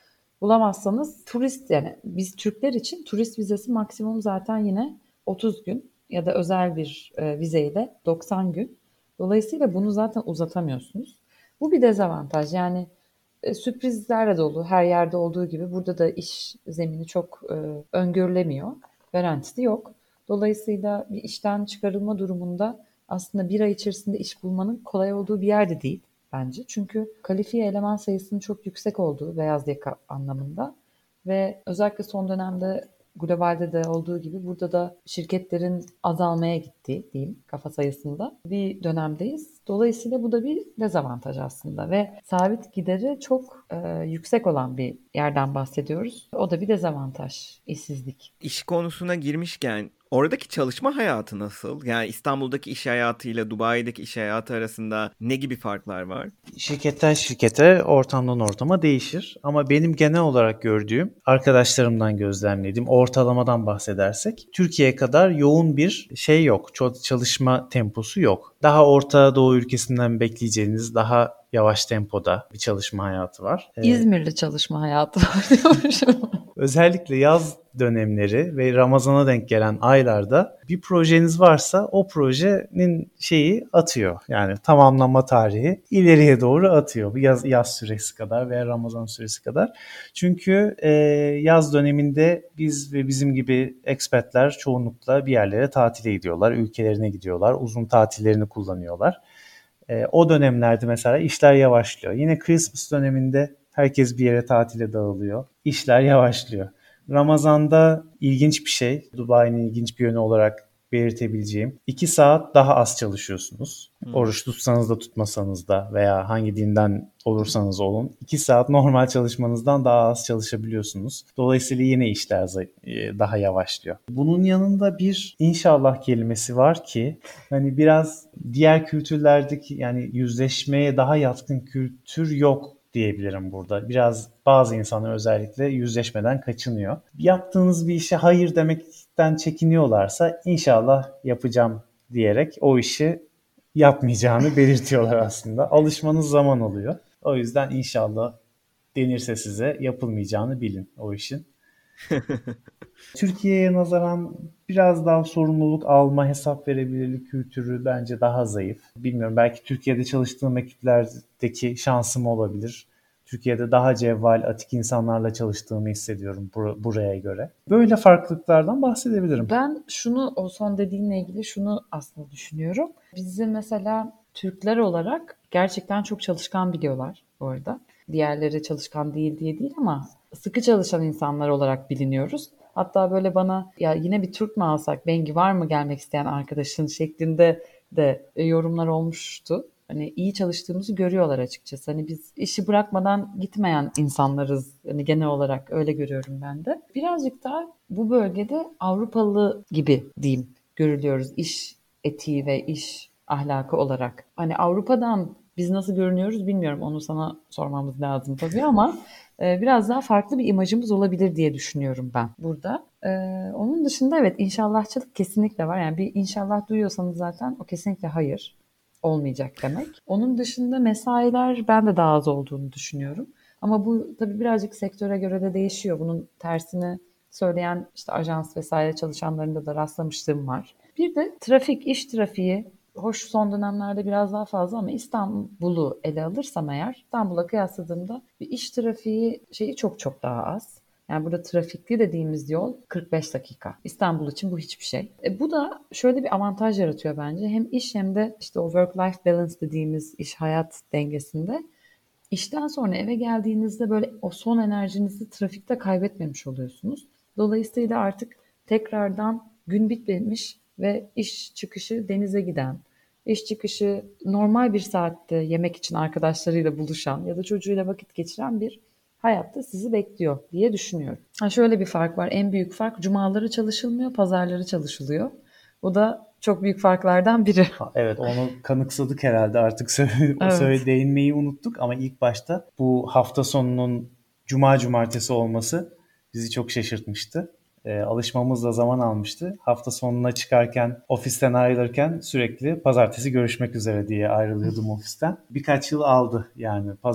bulamazsanız turist, yani biz Türkler için turist vizesi maksimum zaten yine 30 gün ya da özel bir vizeyle 90 gün. Dolayısıyla bunu zaten uzatamıyorsunuz. Bu bir dezavantaj. Yani sürprizlerle dolu, her yerde olduğu gibi burada da iş zemini çok öngörülemiyor. Garantisi yok. Dolayısıyla bir işten çıkarılma durumunda aslında bir ay içerisinde iş bulmanın kolay olduğu bir yerde değil bence. Çünkü kalifiye eleman sayısının çok yüksek olduğu, beyaz yaka anlamında ve özellikle son dönemde globalde de olduğu gibi burada da şirketlerin azalmaya gittiği diyeyim kafa sayısında bir dönemdeyiz. Dolayısıyla bu da bir dezavantaj aslında ve sabit gideri çok yüksek olan bir yerden bahsediyoruz. O da bir dezavantaj, işsizlik. İş konusuna girmişken oradaki çalışma hayatı nasıl? Yani İstanbul'daki iş hayatıyla Dubai'deki iş hayatı arasında ne gibi farklar var? Şirketten şirkete, ortamdan ortama değişir. Ama benim genel olarak gördüğüm, arkadaşlarımdan gözlemlediğim ortalamadan bahsedersek, Türkiye kadar yoğun bir şey yok. Çalışma temposu yok. Daha Orta Doğu ülkesinden bekleyeceğiniz daha yavaş tempoda bir çalışma hayatı var. İzmirli çalışma hayatı var diyormuşum. Özellikle yaz dönemleri ve Ramazan'a denk gelen aylarda bir projeniz varsa o projenin şeyi atıyor. Yani tamamlanma tarihi ileriye doğru atıyor. Yaz süresi kadar veya Ramazan süresi kadar. Çünkü yaz döneminde biz ve bizim gibi expatler çoğunlukla bir yerlere tatile gidiyorlar. Ülkelerine gidiyorlar. Uzun tatillerini kullanıyorlar. O dönemlerde mesela işler yavaşlıyor. Yine Christmas döneminde herkes bir yere tatile dağılıyor. İşler yavaşlıyor. Ramazan'da ilginç bir şey, Dubai'nin ilginç bir yönü olarak belirtebileceğim. 2 saat daha az çalışıyorsunuz. Oruç tutsanız da tutmasanız da veya hangi dinden olursanız olun. 2 saat normal çalışmanızdan daha az çalışabiliyorsunuz. Dolayısıyla yine işler daha yavaşlıyor. Bunun yanında bir inşallah kelimesi var ki hani biraz diğer kültürlerdeki yani yüzleşmeye daha yatkın kültür yok diyebilirim burada. Biraz bazı insanlar özellikle yüzleşmeden kaçınıyor. Yaptığınız bir işe hayır demekten çekiniyorlarsa inşallah yapacağım diyerek o işi yapmayacağını belirtiyorlar aslında. Alışmanız zaman alıyor. O yüzden inşallah denirse size yapılmayacağını bilin o işin. Türkiye'ye nazaran biraz daha sorumluluk alma, hesap verebilirlik kültürü bence daha zayıf. Bilmiyorum, belki Türkiye'de çalıştığım ekiplerdeki şansım olabilir. Türkiye'de daha cevval, atik insanlarla çalıştığımı hissediyorum buraya göre. Böyle farklılıklardan bahsedebilirim. Ben şunu, o son dediğinle ilgili şunu aslında düşünüyorum. Bizi mesela Türkler olarak gerçekten çok çalışkan biliyorlar bu arada. Diğerleri çalışkan değil diye değil ama sıkı çalışan insanlar olarak biliniyoruz. Hatta böyle bana ya yine bir Türk mü alsak, Bengi var mı gelmek isteyen arkadaşın şeklinde de yorumlar olmuştu. Hani iyi çalıştığımızı görüyorlar açıkçası. Hani biz işi bırakmadan gitmeyen insanlarız. Hani genel olarak öyle görüyorum ben de. Birazcık daha bu bölgede Avrupalı gibi diyeyim görülüyoruz iş etiği ve iş ahlakı olarak. Hani Avrupa'dan biz nasıl görünüyoruz bilmiyorum. Onu sana sormamız lazım tabii ama biraz daha farklı bir imajımız olabilir diye düşünüyorum ben burada. Onun dışında evet, inşallahçılık kesinlikle var. Yani bir inşallah duyuyorsanız zaten o kesinlikle hayır olmayacak demek. Onun dışında mesailer ben de daha az olduğunu düşünüyorum. Ama bu tabii birazcık sektöre göre de değişiyor. Bunun tersini söyleyen işte ajans vesaire çalışanlarında da rastlamışlığım var. Bir de trafik, iş trafiği hoş son dönemlerde biraz daha fazla ama İstanbul'u ele alırsam eğer İstanbul'a kıyasladığımda bir iş trafiği şeyi çok çok daha az. Yani burada trafikli dediğimiz yol 45 dakika. İstanbul için bu hiçbir şey. Bu da şöyle bir avantaj yaratıyor bence. Hem iş hem de işte o work-life balance dediğimiz iş hayat dengesinde işten sonra eve geldiğinizde böyle o son enerjinizi trafikte kaybetmemiş oluyorsunuz. Dolayısıyla artık tekrardan gün bitmemiş ve iş çıkışı denize giden, iş çıkışı normal bir saatte yemek için arkadaşlarıyla buluşan ya da çocuğuyla vakit geçiren bir hayatta sizi bekliyor diye düşünüyorum. Şöyle bir fark var. En büyük fark cumaları çalışılmıyor, pazarları çalışılıyor. O da çok büyük farklardan biri. Evet, onu kanıksadık herhalde artık Evet. değinmeyi unuttuk ama ilk başta bu hafta sonunun cumartesi olması bizi çok şaşırtmıştı. Alışmamız da zaman almıştı. Hafta sonuna çıkarken, ofisten ayrılırken sürekli pazartesi görüşmek üzere diye ayrılıyordum ofisten. Birkaç yıl aldı yani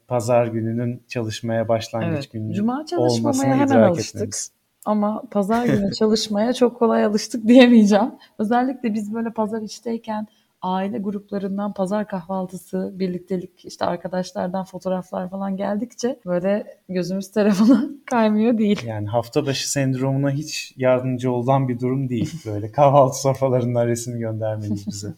pazar gününün çalışmaya başlangıç Evet. günü Cuma olmasını çalışmamaya hemen idrak alıştık. etmemiz. Ama pazar günü çalışmaya çok kolay alıştık diyemeyeceğim. Özellikle biz böyle pazar işteyken aile gruplarından pazar kahvaltısı, birliktelik, işte arkadaşlardan fotoğraflar falan geldikçe böyle gözümüz telefona kaymıyor değil. Yani hafta başı sendromuna hiç yardımcı olan bir durum değil. Böyle kahvaltı sofralarından resim göndermeniz bize.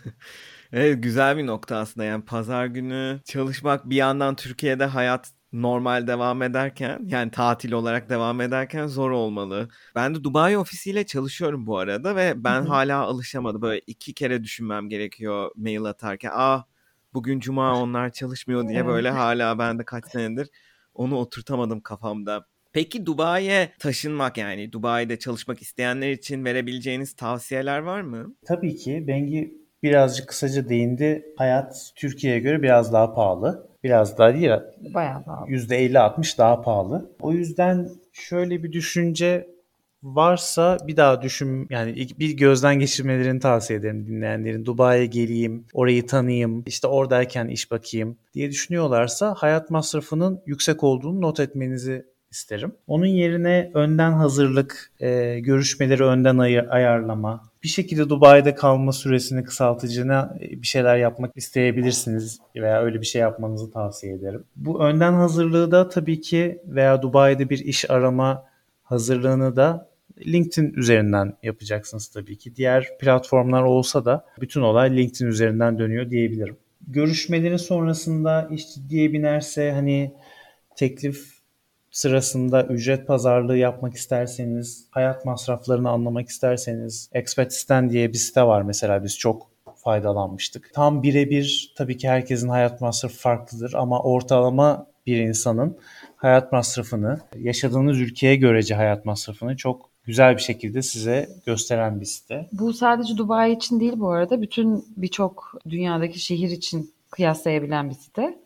Evet, güzel bir nokta aslında. Yani pazar günü çalışmak bir yandan Türkiye'de hayat normal devam ederken, yani tatil olarak devam ederken zor olmalı. Ben de Dubai ofisiyle çalışıyorum bu arada ve ben hala alışamadım. Böyle 2 kere düşünmem gerekiyor mail atarken. Bugün cuma, onlar çalışmıyor diye, Evet. böyle hala ben de kaç senedir onu oturtamadım kafamda. Peki Dubai'ye taşınmak, yani Dubai'de çalışmak isteyenler için verebileceğiniz tavsiyeler var mı? Tabii ki Bengi birazcık kısaca değindi. Hayat Türkiye'ye göre biraz daha pahalı. Biraz daha değil, Bayağı pahalı. %50-60 daha pahalı. O yüzden şöyle bir düşünce varsa bir daha düşün, yani bir gözden geçirmelerini tavsiye ederim dinleyenlerin. Dubai'ye geleyim, orayı tanıyayım, işte oradayken iş bakayım diye düşünüyorlarsa hayat masrafının yüksek olduğunu not etmenizi isterim. Onun yerine önden hazırlık, görüşmeleri önden ayarlama, bir şekilde Dubai'de kalma süresini kısaltıcına bir şeyler yapmak isteyebilirsiniz veya öyle bir şey yapmanızı tavsiye ederim. Bu önden hazırlığı da tabii ki veya Dubai'de bir iş arama hazırlığını da LinkedIn üzerinden yapacaksınız tabii ki. Diğer platformlar olsa da bütün olay LinkedIn üzerinden dönüyor diyebilirim. Görüşmelerin sonrasında iş ciddiye binerse, hani teklif sırasında ücret pazarlığı yapmak isterseniz, hayat masraflarını anlamak isterseniz, Expatistan diye bir site var mesela, biz çok faydalanmıştık. Tam birebir tabii ki herkesin hayat masrafı farklıdır ama ortalama bir insanın hayat masrafını, yaşadığınız ülkeye görece hayat masrafını çok güzel bir şekilde size gösteren bir site. Bu sadece Dubai için değil bu arada. Bütün birçok dünyadaki şehir için kıyaslayabilen bir site.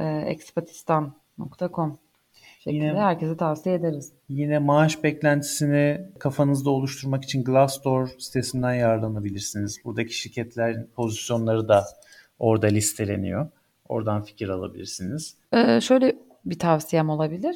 Expatistan.com şekilde Yine herkese tavsiye ederiz. Yine maaş beklentisini kafanızda oluşturmak için Glassdoor sitesinden yararlanabilirsiniz. Buradaki şirketlerin pozisyonları da orada listeleniyor. Oradan fikir alabilirsiniz. Şöyle bir tavsiyem olabilir.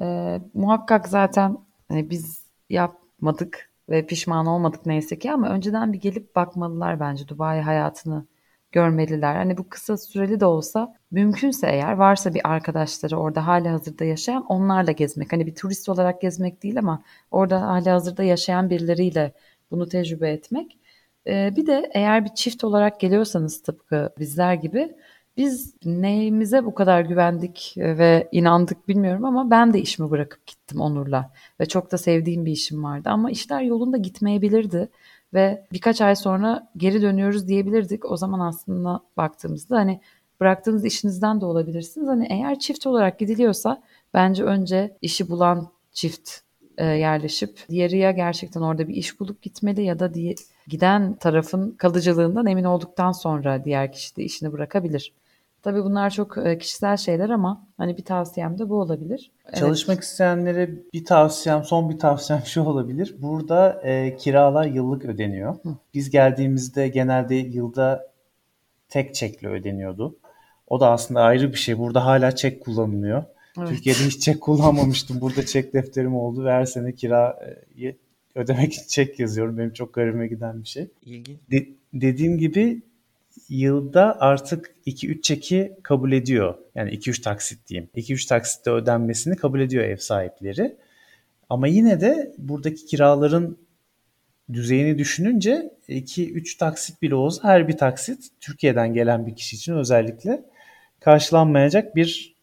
Muhakkak zaten hani biz yapmadık ve pişman olmadık neyse ki ama önceden bir gelip bakmalılar bence Dubai hayatını görmeliler. Hani bu kısa süreli de olsa mümkünse eğer varsa bir arkadaşları orada halihazırda yaşayan onlarla gezmek. Hani bir turist olarak gezmek değil ama orada halihazırda yaşayan birileriyle bunu tecrübe etmek. Bir de eğer bir çift olarak geliyorsanız tıpkı bizler gibi biz neyimize bu kadar güvendik ve inandık bilmiyorum ama ben de işimi bırakıp gittim Onur'la ve çok da sevdiğim bir işim vardı ama işler yolunda gitmeyebilirdi ve birkaç ay sonra geri dönüyoruz diyebilirdik. O zaman aslında baktığımızda hani bıraktığınız işinizden de olabilirsiniz. Hani eğer çift olarak gidiliyorsa bence önce işi bulan çift yerleşip diğeri ya gerçekten orada bir iş bulup gitmeli ya da giden tarafın kalıcılığından emin olduktan sonra diğer kişi de işini bırakabilir. Tabii bunlar çok kişisel şeyler ama hani bir tavsiyem de bu olabilir. Evet. Çalışmak isteyenlere son bir tavsiyem şu olabilir. Burada kiralar yıllık ödeniyor. Biz geldiğimizde genelde yılda tek çekle ödeniyordu. O da aslında ayrı bir şey. Burada hala çek kullanılıyor. Evet. Türkiye'de hiç çek kullanmamıştım. Burada çek defterim oldu ve her sene kirayı ödemek için çek yazıyorum. Benim çok garibime giden bir şey. İlginç. Dediğim gibi yılda artık 2-3 çeki kabul ediyor. Yani 2-3 taksit diyeyim. 2-3 taksitte ödenmesini kabul ediyor ev sahipleri. Ama yine de buradaki kiraların düzeyini düşününce 2-3 taksit bile olsa her bir taksit Türkiye'den gelen bir kişi için özellikle karşılanmayacak bir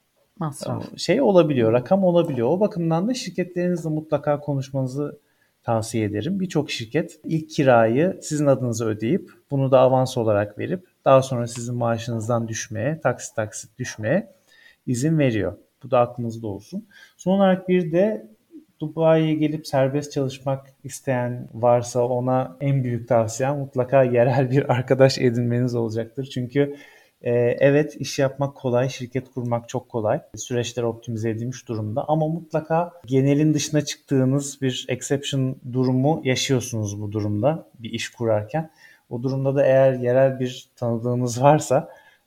Masraf. şey olabiliyor, rakam olabiliyor. O bakımdan da şirketlerinizle mutlaka konuşmanızı tavsiye ederim. Birçok şirket ilk kirayı sizin adınıza ödeyip bunu da avans olarak verip daha sonra sizin maaşınızdan düşmeye, taksit taksit düşmeye izin veriyor. Bu da aklınızda olsun. Son olarak bir de Dubai'ye gelip serbest çalışmak isteyen varsa ona en büyük tavsiyem mutlaka yerel bir arkadaş edinmeniz olacaktır. Çünkü evet, iş yapmak kolay, şirket kurmak çok kolay. Süreçler optimize edilmiş durumda ama mutlaka genelin dışına çıktığınız bir exception durumu yaşıyorsunuz bu durumda bir iş kurarken. O durumda da eğer yerel bir tanıdığınız varsa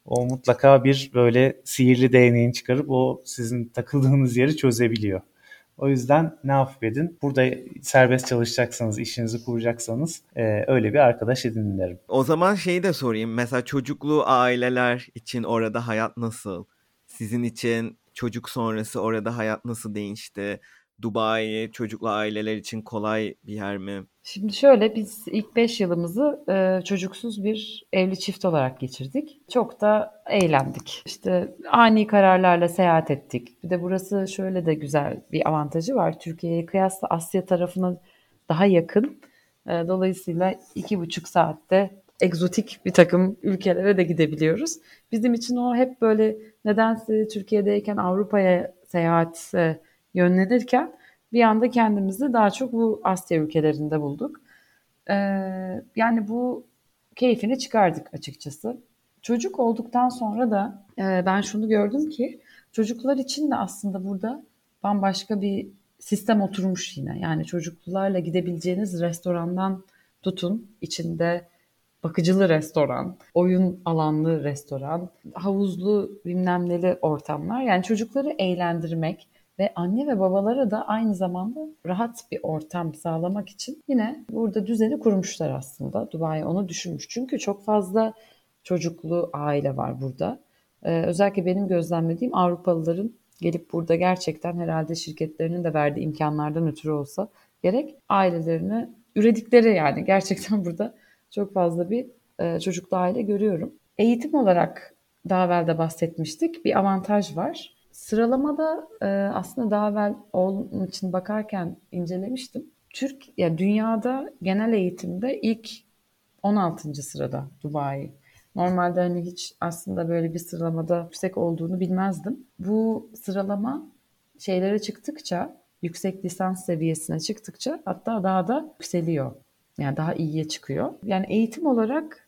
O mutlaka bir böyle sihirli değneğini çıkarıp o sizin takıldığınız yeri çözebiliyor. O yüzden ne yapıp edin? Burada serbest çalışacaksanız, işinizi kuracaksanız öyle bir arkadaş edinin derim. O zaman şeyi de sorayım. Mesela çocuklu aileler için orada hayat nasıl? Sizin için çocuk sonrası orada hayat nasıl değişti? Dubai çocuklu aileler için kolay bir yer mi? Şimdi şöyle, biz ilk 5 yılımızı çocuksuz bir evli çift olarak geçirdik. Çok da eğlendik. İşte ani kararlarla seyahat ettik. Bir de burası şöyle de güzel bir avantajı var. Türkiye'ye kıyasla Asya tarafına daha yakın. Dolayısıyla 2,5 saatte egzotik bir takım ülkelere de gidebiliyoruz. Bizim için o hep böyle, nedense Türkiye'deyken Avrupa'ya seyahat yönlenirken bir anda kendimizi daha çok bu Asya ülkelerinde bulduk. Ee, Yani bu keyfini çıkardık açıkçası. Çocuk olduktan sonra da ben şunu gördüm ki çocuklar için de aslında burada bambaşka bir sistem oturmuş yine. Yani çocuklarla gidebileceğiniz restorandan tutun, içinde bakıcılı restoran, oyun alanlı restoran, havuzlu bilmem neli ortamlar. Yani çocukları eğlendirmek ve anne ve babalara da aynı zamanda rahat bir ortam sağlamak için yine burada düzeni kurmuşlar aslında. Dubai onu düşünmüş. Çünkü çok fazla çocuklu aile var burada. Özellikle benim gözlemlediğim Avrupalıların gelip burada gerçekten, herhalde şirketlerinin de verdiği imkanlardan ötürü olsa gerek, ailelerini üredikleri, yani gerçekten burada çok fazla bir çocuklu aile görüyorum. Eğitim olarak daha evvel de bahsetmiştik. Bir avantaj var. Sıralamada aslında daha evvel onun için bakarken incelemiştim. Ya dünyada genel eğitimde ilk 16. sırada Dubai. Normalde hani hiç aslında böyle bir sıralamada yüksek olduğunu bilmezdim. Bu sıralama şeylere çıktıkça, yüksek lisans seviyesine çıktıkça hatta daha da yükseliyor. Yani daha iyiye çıkıyor. Yani eğitim olarak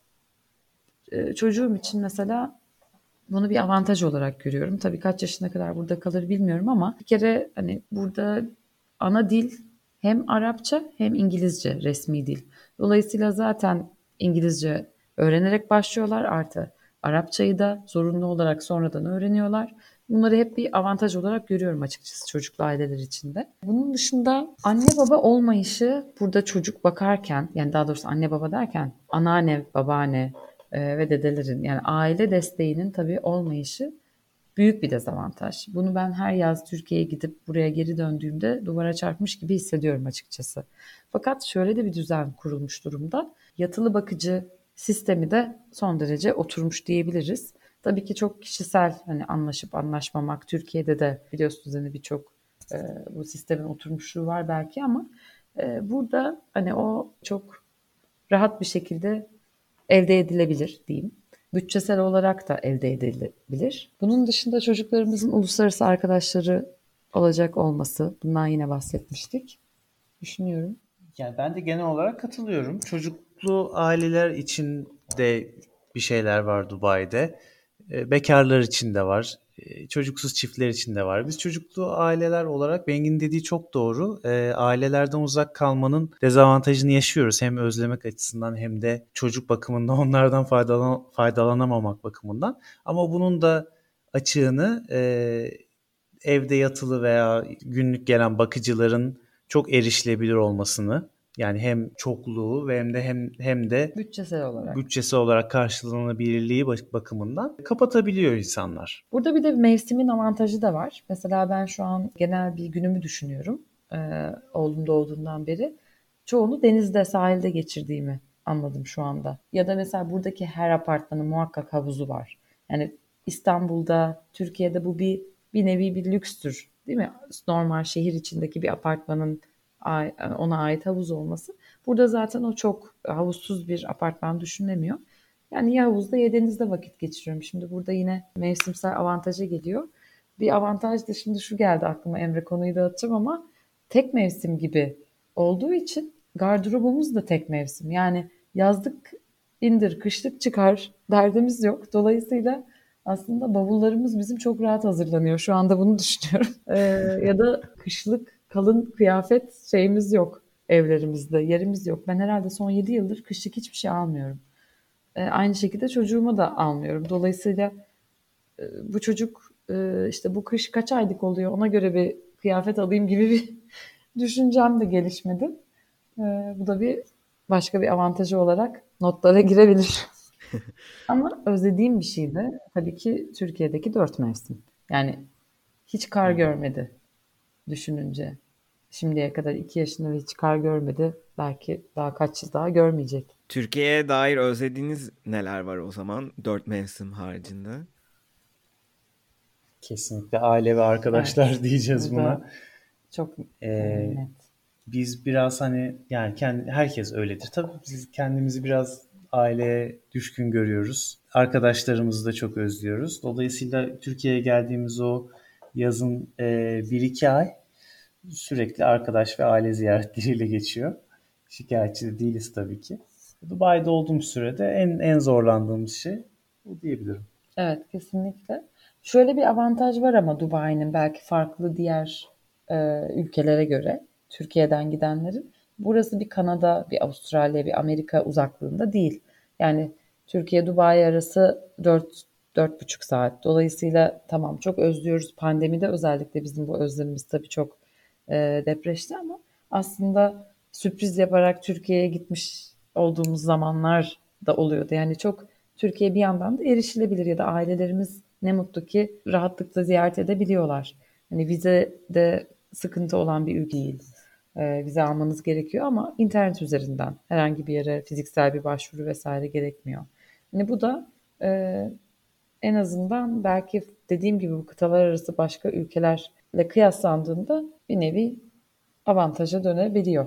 çocuğum için mesela bunu bir avantaj olarak görüyorum. Tabii kaç yaşına kadar burada kalır bilmiyorum ama bir kere hani burada ana dil hem Arapça hem İngilizce, resmi dil. Dolayısıyla zaten İngilizce öğrenerek başlıyorlar, artı Arapçayı da zorunlu olarak sonradan öğreniyorlar. Bunları hep bir avantaj olarak görüyorum açıkçası çocuklu aileler için de. Bunun dışında anne baba olmayışı burada çocuk bakarken, yani daha doğrusu anne baba derken anneanne, babaanne ve dedelerin, yani aile desteğinin tabii olmayışı büyük bir dezavantaj. Bunu ben her yaz Türkiye'ye gidip buraya geri döndüğümde duvara çarpmış gibi hissediyorum açıkçası. Fakat şöyle de bir düzen kurulmuş durumda. Yatılı bakıcı sistemi de son derece oturmuş diyebiliriz. Tabii ki çok kişisel, hani anlaşıp anlaşmamak, Türkiye'de de biliyorsunuz hani birçok bu sistemin oturmuşluğu var belki ama burada hani o çok rahat bir şekilde elde edilebilir diyeyim. Bütçesel olarak da elde edilebilir. Bunun dışında çocuklarımızın uluslararası arkadaşları olacak olması, bundan yine bahsetmiştik. Düşünüyorum. Yani ben de genel olarak katılıyorum. Çocuklu aileler için de bir şeyler var Dubai'de. Bekarlar için de var. Çocuksuz çiftler için de var. Biz çocuklu aileler olarak Bengin dediği çok doğru. Ailelerden uzak kalmanın dezavantajını yaşıyoruz. Hem özlemek açısından hem de çocuk bakımından onlardan faydalanamamak bakımından. Ama bunun da açığını evde yatılı veya günlük gelen bakıcıların çok erişilebilir olmasını, yani hem çokluğu ve hem de Bütçesel olarak. bütçesi olarak karşılanabilirliği bakımından kapatabiliyor insanlar. Burada bir de mevsimin avantajı da var. Mesela ben şu an genel bir günümü düşünüyorum. Oğlum doğduğundan beri. Çoğunu denizde, sahilde geçirdiğimi anladım şu anda. Ya da mesela buradaki her apartmanın muhakkak havuzu var. Yani İstanbul'da, Türkiye'de bu bir nevi bir lükstür, değil mi? Normal şehir içindeki bir apartmanın ona ait havuz olması. Burada zaten o çok havuzsuz bir apartman düşünülemiyor. Yani ya havuzda ya denizde vakit geçiriyorum. Şimdi burada yine mevsimsel avantaja geliyor. Bir avantaj da şimdi şu geldi aklıma, Emre konuyu dağıtacağım ama tek mevsim gibi olduğu için gardırobumuz da tek mevsim. Yani yazlık indir, kışlık çıkar derdimiz yok. Dolayısıyla aslında bavullarımız bizim çok rahat hazırlanıyor. Şu anda bunu düşünüyorum. Ya da kışlık kalın kıyafet şeyimiz yok evlerimizde. Yerimiz yok. Ben herhalde son 7 yıldır kışlık hiçbir şey almıyorum. Aynı şekilde çocuğumu da almıyorum. Dolayısıyla bu çocuk işte bu kış kaç aylık oluyor ona göre bir kıyafet alayım gibi bir düşüncem de gelişmedi. Bu da başka bir avantajı olarak notlara girebilir. Ama özlediğim bir şey de tabii ki Türkiye'deki 4 mevsim. Yani hiç kar görmedi düşününce. Şimdiye kadar 2 yaşında ve hiç kar görmedi. Belki daha kaç yıl daha görmeyecek. Türkiye'ye dair özlediğiniz neler var o zaman 4 mevsim haricinde? Kesinlikle aile ve arkadaşlar Evet. diyeceğiz Burada buna. çok Ee, net. Biz biraz hani yani herkes öyledir. Tabii biz kendimizi biraz aileye düşkün görüyoruz. Arkadaşlarımızı da çok özlüyoruz. Dolayısıyla Türkiye'ye geldiğimiz o yazın 1-2 ay sürekli arkadaş ve aile ziyaretleriyle geçiyor. Şikayetçi de değiliz tabii ki. Dubai'de olduğum sürede en zorlandığımız şey bu diyebilirim. Evet, kesinlikle. Şöyle bir avantaj var ama Dubai'nin belki farklı diğer ülkelere göre Türkiye'den gidenlerin. Burası bir Kanada, bir Avustralya, bir Amerika uzaklığında değil. Yani Türkiye-Dubai arası 4-4,5 saat. Dolayısıyla tamam çok özlüyoruz. Pandemide özellikle bizim bu özlemimiz tabii çok depreşti ama aslında sürpriz yaparak Türkiye'ye gitmiş olduğumuz zamanlar da oluyordu. Yani çok Türkiye bir yandan da erişilebilir ya da ailelerimiz ne mutlu ki rahatlıkla ziyaret edebiliyorlar. Hani vize de sıkıntı olan bir ülke değil. Vize almanız gerekiyor ama internet üzerinden herhangi bir yere fiziksel bir başvuru vesaire gerekmiyor. Hani bu da e, en azından belki dediğim gibi bu kıtalar arası başka ülkelerle kıyaslandığında bir nevi avantaja dönebiliyor.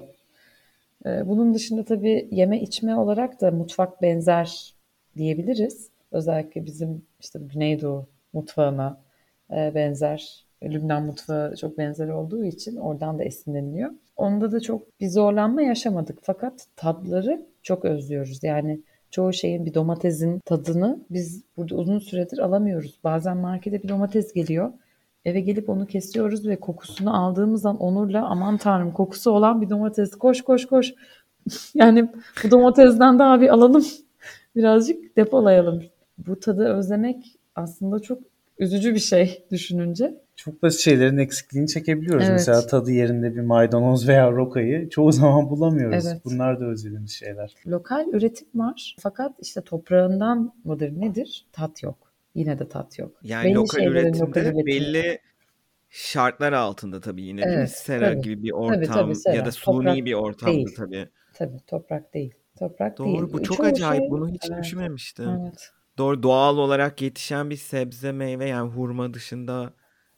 Bunun dışında tabii yeme içme olarak da mutfak benzer diyebiliriz. Özellikle bizim işte Güneydoğu mutfağına benzer. Lübnan mutfağı çok benzer olduğu için oradan da esinleniliyor. Onda da çok bir zorlanma yaşamadık. Fakat tatları çok özlüyoruz. Yani çoğu şeyin bir domatesin tadını biz burada uzun süredir alamıyoruz. Bazen markete bir domates geliyor. Eve gelip onu kesiyoruz ve kokusunu aldığımız an Onur'la aman tanrım kokusu olan bir domates koş koş koş. Yani bu domatesden daha bir alalım. Birazcık depolayalım. Bu tadı özlemek aslında çok üzücü bir şey düşününce. Çok basit şeylerin eksikliğini çekebiliyoruz. Mesela Evet, tadı yerinde bir maydanoz veya rokayı çoğu zaman bulamıyoruz. evet. Bunlar da özlediğimiz şeyler. Lokal üretim var. Fakat işte toprağından mıdır nedir? Tat yok. Yine de tat yok. Yani Belli lokal şeylerin lokal üretimde üretimi. belli şartlar altında tabii yine değil mi? Evet, Sera tabii. gibi bir Tabii ortam ya da Sera. suni bir Toprak ortamda değil. tabii. Tabii toprak değil. Toprak Doğru, bu değil. çok Çoğu acayip. şey Bunu hiç evet, düşünmemiştim. evet. Doğru, doğal olarak yetişen bir sebze meyve yani hurma dışında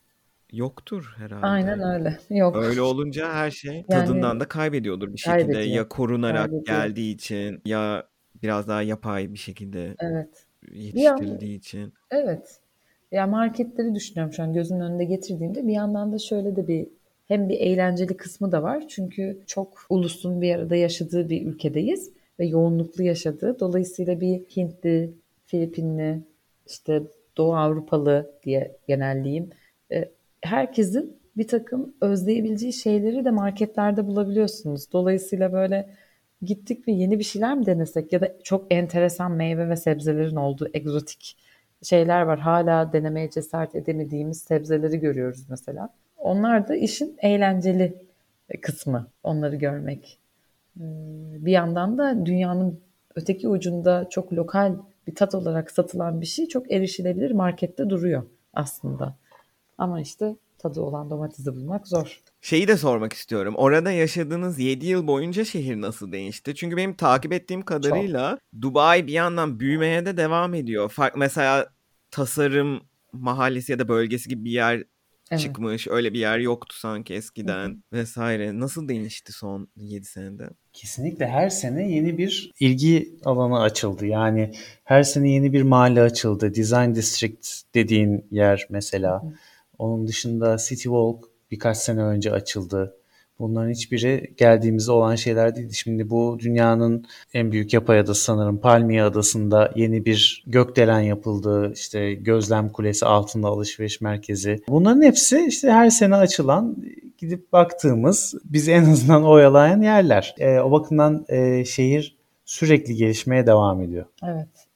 yoktur Aynen herhalde. öyle. Yok. Öyle olunca her şey Yani tadından da kaybediyordur bir şekilde. kaybediyor. Ya korunarak Kaybediyor. geldiği için ya biraz daha yapay bir şekilde Evet. Bir yan yetiştirildiği için. evet. Ya marketleri düşünüyorum şu an gözümün önünde getirdiğimde bir yandan da şöyle de hem bir eğlenceli kısmı da var. Çünkü çok ulusun bir arada yaşadığı bir ülkedeyiz ve yoğunluklu yaşadığı. Dolayısıyla bir Hintli, Filipinli, işte Doğu Avrupalı diye genelleyeyim. E, Herkesin bir takım özleyebileceği şeyleri de marketlerde bulabiliyorsunuz. Dolayısıyla böyle gittik ve yeni bir şeyler mi denesek ya da çok enteresan meyve ve sebzelerin olduğu egzotik şeyler var. Hala denemeye cesaret edemediğimiz sebzeleri görüyoruz mesela. Onlar da işin eğlenceli kısmı onları görmek. Bir yandan da dünyanın öteki ucunda çok lokal bir tat olarak satılan bir şey çok erişilebilir markette duruyor aslında. Ama işte tadı olan domatesi bulmak zor. Şeyi de sormak istiyorum. Orada yaşadığınız 7 yıl boyunca şehir nasıl değişti? Çünkü benim takip ettiğim Çok. kadarıyla Dubai bir yandan büyümeye de devam ediyor. Mesela tasarım mahallesi ya da bölgesi gibi bir yer Evet. çıkmış. Öyle bir yer yoktu sanki Hı hı. eskiden vesaire. Nasıl değişti son 7 senede? Kesinlikle her sene yeni bir ilgi alanı açıldı. Yani her sene yeni bir mahalle açıldı. Design District dediğin yer Hı mesela. hı. Onun dışında City Walk birkaç sene önce açıldı. Bunların hiçbiri geldiğimizde olan şeyler değildi. Şimdi bu dünyanın en büyük yapay adası sanırım Palmiye Adası'nda yeni bir gökdelen yapıldı. İşte gözlem kulesi altında alışveriş merkezi. Bunların hepsi işte her sene açılan gidip baktığımız bizi en azından oyalayan yerler. O bakımdan şehir sürekli gelişmeye devam ediyor. Evet.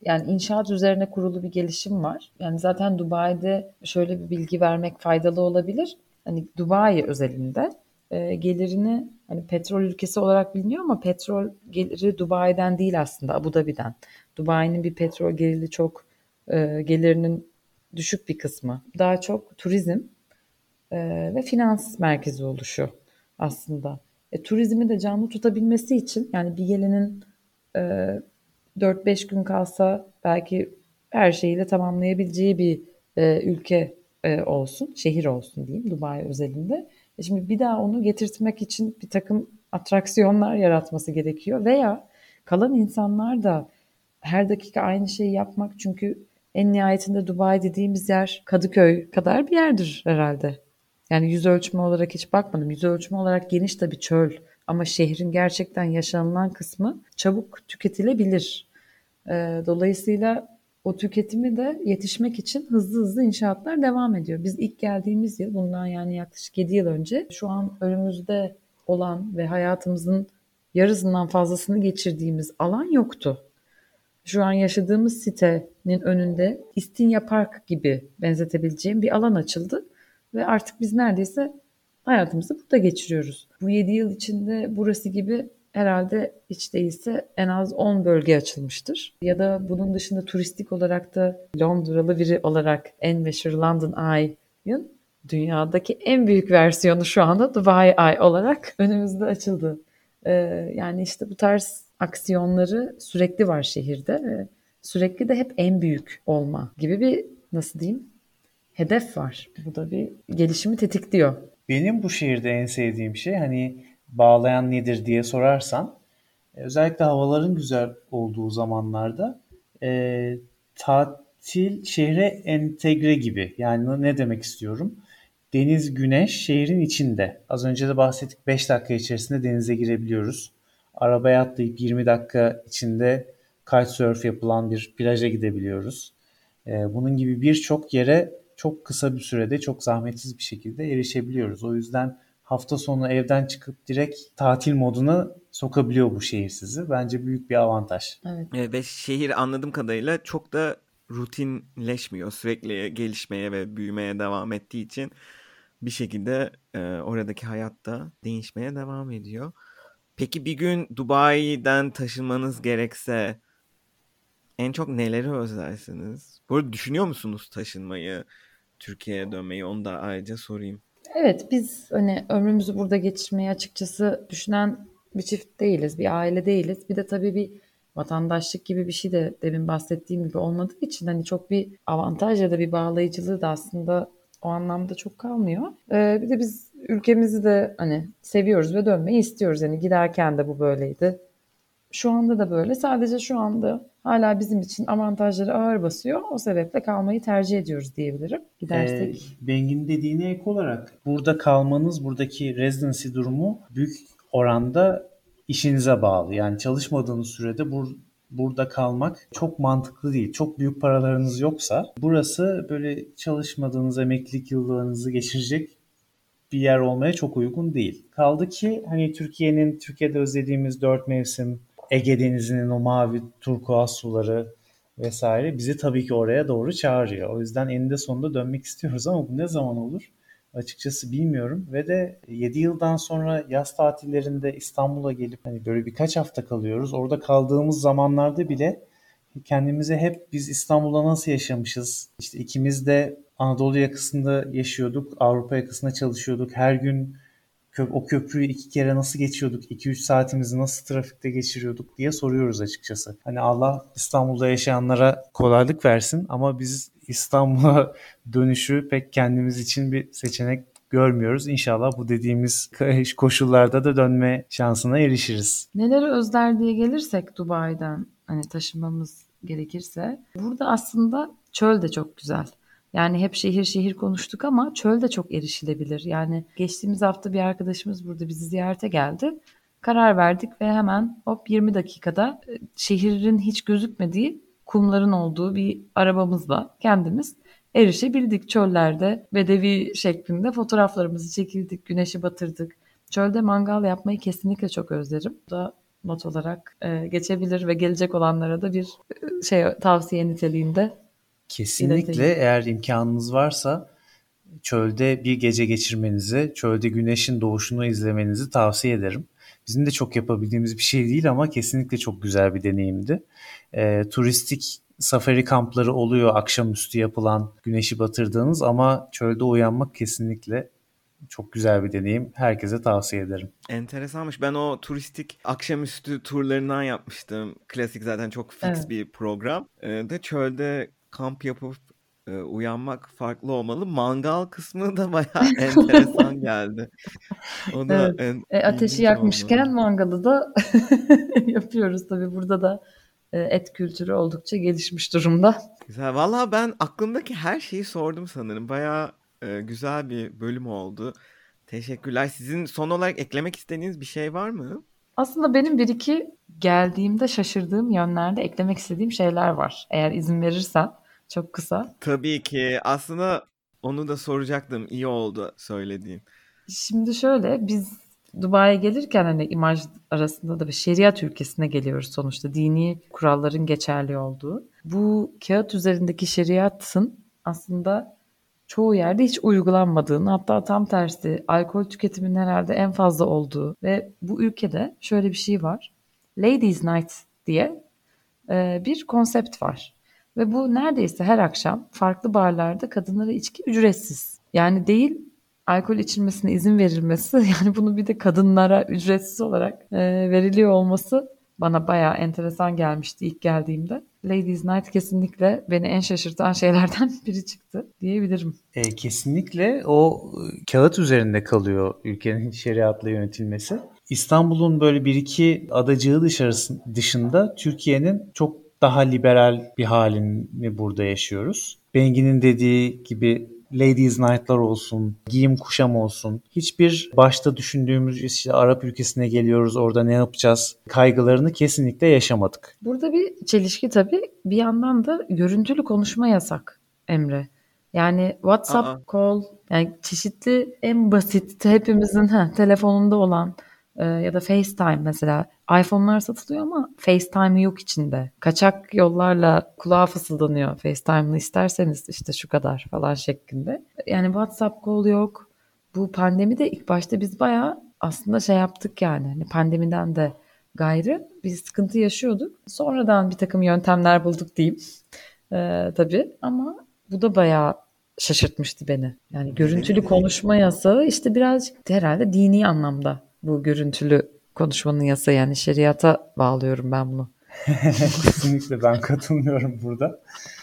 yani inşaat üzerine kurulu bir gelişim var. Yani zaten Dubai'de şöyle bir bilgi vermek faydalı olabilir. Hani Dubai özelinde gelirini hani petrol ülkesi olarak biliniyor ama petrol geliri Dubai'den değil aslında Abu Dhabi'den. Dubai'nin bir petrol geliri çok gelirinin düşük bir kısmı. Daha çok turizm ve finans merkezi oluşu aslında. Turizmi de canlı tutabilmesi için yani bir gelinin e, 4-5 gün kalsa belki her şeyiyle tamamlayabileceği bir ülke olsun, şehir olsun diyeyim Dubai özelinde. Şimdi bir daha onu getirtmek için bir takım atraksiyonlar yaratması gerekiyor veya kalan insanlar da her dakika aynı şeyi yapmak çünkü en nihayetinde Dubai dediğimiz yer Kadıköy kadar bir yerdir herhalde. Yani yüz ölçümü olarak hiç bakmadım. Yüz ölçümü olarak geniş tabii çöl ama şehrin gerçekten yaşanılan kısmı çabuk tüketilebilir. Dolayısıyla o tüketimi de yetişmek için hızlı hızlı inşaatlar devam ediyor. Biz ilk geldiğimiz yıl bundan yani yaklaşık 7 yıl önce şu an önümüzde olan ve hayatımızın yarısından fazlasını geçirdiğimiz alan yoktu. Şu an yaşadığımız sitenin önünde İstinye Park gibi benzetebileceğim bir alan açıldı ve artık biz neredeyse hayatımızı burada geçiriyoruz. Bu 7 yıl içinde burası gibi herhalde hiç değilse en az 10 bölge açılmıştır. Ya da bunun dışında turistik olarak da Londralı biri olarak en meşhur London Eye'ın dünyadaki en büyük versiyonu şu anda Dubai Eye olarak önümüzde açıldı. Ee, Yani işte bu tarz aksiyonları sürekli var şehirde. Sürekli de hep en büyük olma gibi bir nasıl diyeyim hedef var. Bu da bir gelişimi tetikliyor. Benim bu şehirde en sevdiğim şey hani bağlayan nedir diye sorarsan özellikle havaların güzel olduğu zamanlarda tatil şehre entegre gibi. Yani ne demek istiyorum? Deniz, güneş şehrin içinde. Az önce de bahsettik 5 dakika içerisinde denize girebiliyoruz. Arabaya atlayıp 20 dakika içinde kitesurf yapılan bir plaja gidebiliyoruz. Bunun gibi birçok yere çok kısa bir sürede çok zahmetsiz bir şekilde erişebiliyoruz. O yüzden hafta sonu evden çıkıp direkt tatil moduna sokabiliyor bu şehir sizi. Bence büyük bir avantaj. Evet. Ve şehir anladığım kadarıyla çok da rutinleşmiyor. Sürekli gelişmeye ve büyümeye devam ettiği için bir şekilde oradaki hayat da değişmeye devam ediyor. Peki bir gün Dubai'den taşınmanız gerekse en çok neleri özlersiniz? Bu arada düşünüyor musunuz taşınmayı, Türkiye'ye dönmeyi? Onu da ayrıca sorayım. Evet, biz hani ömrümüzü burada geçirmeyi açıkçası düşünen bir çift değiliz, bir aile değiliz. Bir de tabii bir vatandaşlık gibi bir şey de demin bahsettiğim gibi olmadığı için hani çok bir avantaj ya da bir bağlayıcılığı da aslında o anlamda çok kalmıyor. Bir de biz ülkemizi de hani seviyoruz ve dönmeyi istiyoruz. Yani giderken de bu böyleydi. Şu anda da böyle. Sadece şu anda hala bizim için avantajları ağır basıyor. O sebeple kalmayı tercih ediyoruz diyebilirim. Gidersek Bengin dediğine ek olarak burada kalmanız, buradaki residency durumu büyük oranda işinize bağlı. Yani çalışmadığınız sürede burada kalmak çok mantıklı değil. Çok büyük paralarınız yoksa burası böyle çalışmadığınız emeklilik yıllarınızı geçirecek bir yer olmaya çok uygun değil. Kaldı ki hani Türkiye'de özlediğimiz 4 mevsim, Ege Denizi'nin o mavi turkuaz suları vesaire bizi tabii ki oraya doğru çağırıyor. O yüzden eninde sonunda dönmek istiyoruz ama bu ne zaman olur? Açıkçası bilmiyorum ve de 7 yıldan sonra yaz tatillerinde İstanbul'a gelip hani böyle birkaç hafta kalıyoruz. Orada kaldığımız zamanlarda bile kendimize hep biz İstanbul'da nasıl yaşamışız? İşte ikimiz de Anadolu yakasında yaşıyorduk, Avrupa yakasında çalışıyorduk. Her gün o köprüyü 2 kere nasıl geçiyorduk? 2-3 saatimizi nasıl trafikte geçiriyorduk diye soruyoruz açıkçası. Hani Allah İstanbul'da yaşayanlara kolaylık versin ama biz İstanbul'a dönüşü pek kendimiz için bir seçenek görmüyoruz. İnşallah bu dediğimiz koşullarda da dönme şansına erişiriz. neleri özler diye gelirsek Dubai'den hani taşınmamız gerekirse burada aslında çöl de çok güzel. Yani hep şehir şehir konuştuk ama çöl de çok erişilebilir. Yani geçtiğimiz hafta bir arkadaşımız burada bizi ziyarete geldi. Karar verdik ve hemen hop 20 dakikada şehrin hiç gözükmediği kumların olduğu bir arabamızla kendimiz erişebildik çöllerde. Bedevi şeklinde fotoğraflarımızı çekildik, güneşi batırdık. Çölde mangal yapmayı kesinlikle çok özlerim. Bu da not olarak geçebilir ve gelecek olanlara da bir tavsiye niteliğinde Kesinlikle ileteyim. eğer imkanınız varsa çölde bir gece geçirmenizi, çölde güneşin doğuşunu izlemenizi tavsiye ederim. Bizim de çok yapabildiğimiz bir şey değil ama kesinlikle çok güzel bir deneyimdi. Turistik safari kampları oluyor akşamüstü yapılan güneşi batırdığınız ama çölde uyanmak kesinlikle çok güzel bir deneyim. Herkese tavsiye ederim. Enteresanmış. Ben o turistik akşamüstü turlarından yapmıştım. Klasik zaten çok fix Evet. bir program. De çölde kamp yapıp uyanmak farklı olmalı. Mangal kısmı da bayağı enteresan geldi. O da Evet. Ateşi ilginç olmalı. yakmışken mangalı da yapıyoruz tabii. Burada da et kültürü oldukça gelişmiş durumda. Güzel. Valla ben aklımdaki her şeyi sordum sanırım. Bayağı güzel bir bölüm oldu. Teşekkürler. Sizin son olarak eklemek istediğiniz bir şey var mı? Aslında benim bir iki geldiğimde şaşırdığım yönlerde eklemek istediğim şeyler var. Eğer izin verirsen çok kısa. Tabii ki. Aslında onu da soracaktım. İyi oldu söylediğin. Şimdi şöyle biz Dubai'ye gelirken hani imaj arasında da bir şeriat ülkesine geliyoruz sonuçta. Dini kuralların geçerli olduğu. Bu kağıt üzerindeki şeriatın aslında çoğu yerde hiç uygulanmadığını, hatta tam tersi alkol tüketiminin herhalde en fazla olduğu ve bu ülkede şöyle bir şey var. Ladies Night diye bir konsept var. Ve bu neredeyse her akşam farklı barlarda kadınlara içki ücretsiz. Yani değil alkol içilmesine izin verilmesi, yani bunu bir de kadınlara ücretsiz olarak veriliyor olması bana bayağı enteresan gelmişti ilk geldiğimde. Ladies Night kesinlikle beni en şaşırtan şeylerden biri çıktı diyebilirim. Kesinlikle o kağıt üzerinde kalıyor ülkenin şeriatla yönetilmesi. İstanbul'un böyle bir iki adacığı dışında Türkiye'nin çok daha liberal bir halini burada yaşıyoruz. Bengi'nin dediği gibi Ladies Night'lar olsun, giyim kuşam olsun. Hiçbir başta düşündüğümüz işte Arap ülkesine geliyoruz, orada ne yapacağız kaygılarını kesinlikle yaşamadık. Burada bir çelişki tabii. Bir yandan da görüntülü konuşma yasak Emre. Yani Aa, WhatsApp call, yani çeşitli en basit hepimizin telefonunda olan ya da FaceTime mesela. iPhone'lar satılıyor ama FaceTime yok içinde. Kaçak yollarla kulağa fısıldanıyor. FaceTime'lı isterseniz işte şu kadar falan şeklinde. Yani WhatsApp call yok. Bu pandemide ilk başta biz bayağı aslında şey yaptık yani. Hani pandemiden de gayrı bir sıkıntı yaşıyorduk. Sonradan bir takım yöntemler bulduk diyeyim. Tabii ama bu da bayağı şaşırtmıştı beni. Yani görüntülü benim de konuşma yasağı işte birazcık herhalde dini anlamda bu görüntülü konuşmanın yasağı, yani şeriata bağlıyorum ben bunu. Kesinlikle ben katılmıyorum burada.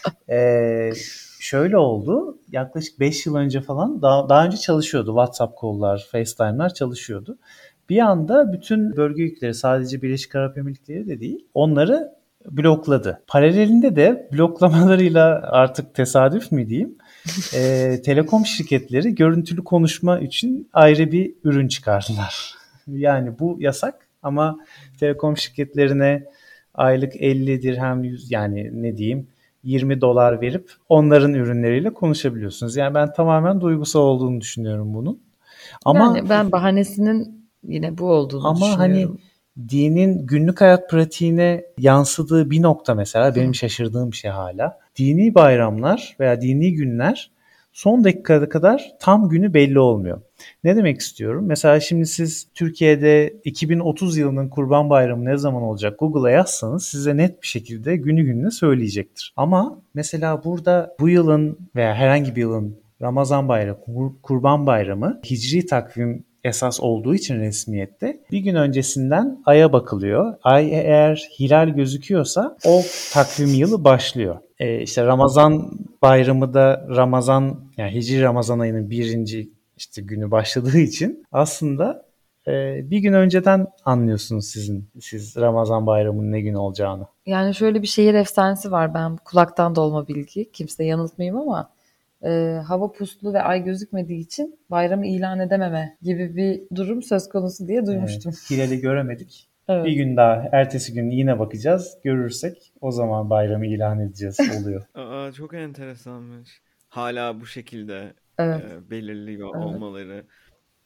Şöyle oldu. Yaklaşık 5 yıl önce falan daha önce çalışıyordu. WhatsApp call'lar, FaceTime'lar çalışıyordu. Bir anda bütün bölge ülkeleri, sadece Birleşik Arap Emirlikleri de değil, onları blokladı. Paralelinde de bloklamalarıyla, artık tesadüf mü diyeyim, telekom şirketleri görüntülü konuşma için ayrı bir ürün çıkardılar. Yani bu yasak ama telekom şirketlerine aylık 50 dirhem, 100, yani ne diyeyim, $20 verip onların ürünleriyle konuşabiliyorsunuz. Yani ben tamamen duygusal olduğunu düşünüyorum bunun. Ama Yani ben bahanesinin yine bu olduğunu hani düşünüyorum. dinin günlük hayat pratiğine yansıdığı bir nokta mesela benim şaşırdığım bir şey hala. Dini bayramlar veya dini günler son dakikada kadar tam günü belli olmuyor. Ne demek istiyorum? Mesela şimdi siz Türkiye'de 2030 yılının Kurban Bayramı ne zaman olacak Google'a yazsanız size net bir şekilde günü gününe söyleyecektir. Ama mesela burada bu yılın veya herhangi bir yılın Ramazan Bayramı, Kurban Bayramı Hicri takvim esas olduğu için resmiyette bir gün öncesinden aya bakılıyor. Ay eğer hilal gözüküyorsa o takvim yılı başlıyor. İşte Ramazan bayramı da yani Hicri Ramazan ayının birinci işte günü başladığı için aslında bir gün önceden anlıyorsunuz siz Ramazan bayramının ne gün olacağını. Yani şöyle bir şehir efsanesi var, ben kulaktan dolma bilgi. Kimseyi yanıltmayayım ama hava puslu ve ay gözükmediği için bayramı ilan edememe gibi bir durum söz konusu diye duymuştum. Hilali göremedik. Bir Evet. gün daha, ertesi gün yine bakacağız. Görürsek o zaman bayramı ilan edeceğiz oluyor. çok enteresanmış. Hala bu şekilde Evet. belirliyor Evet. olmaları.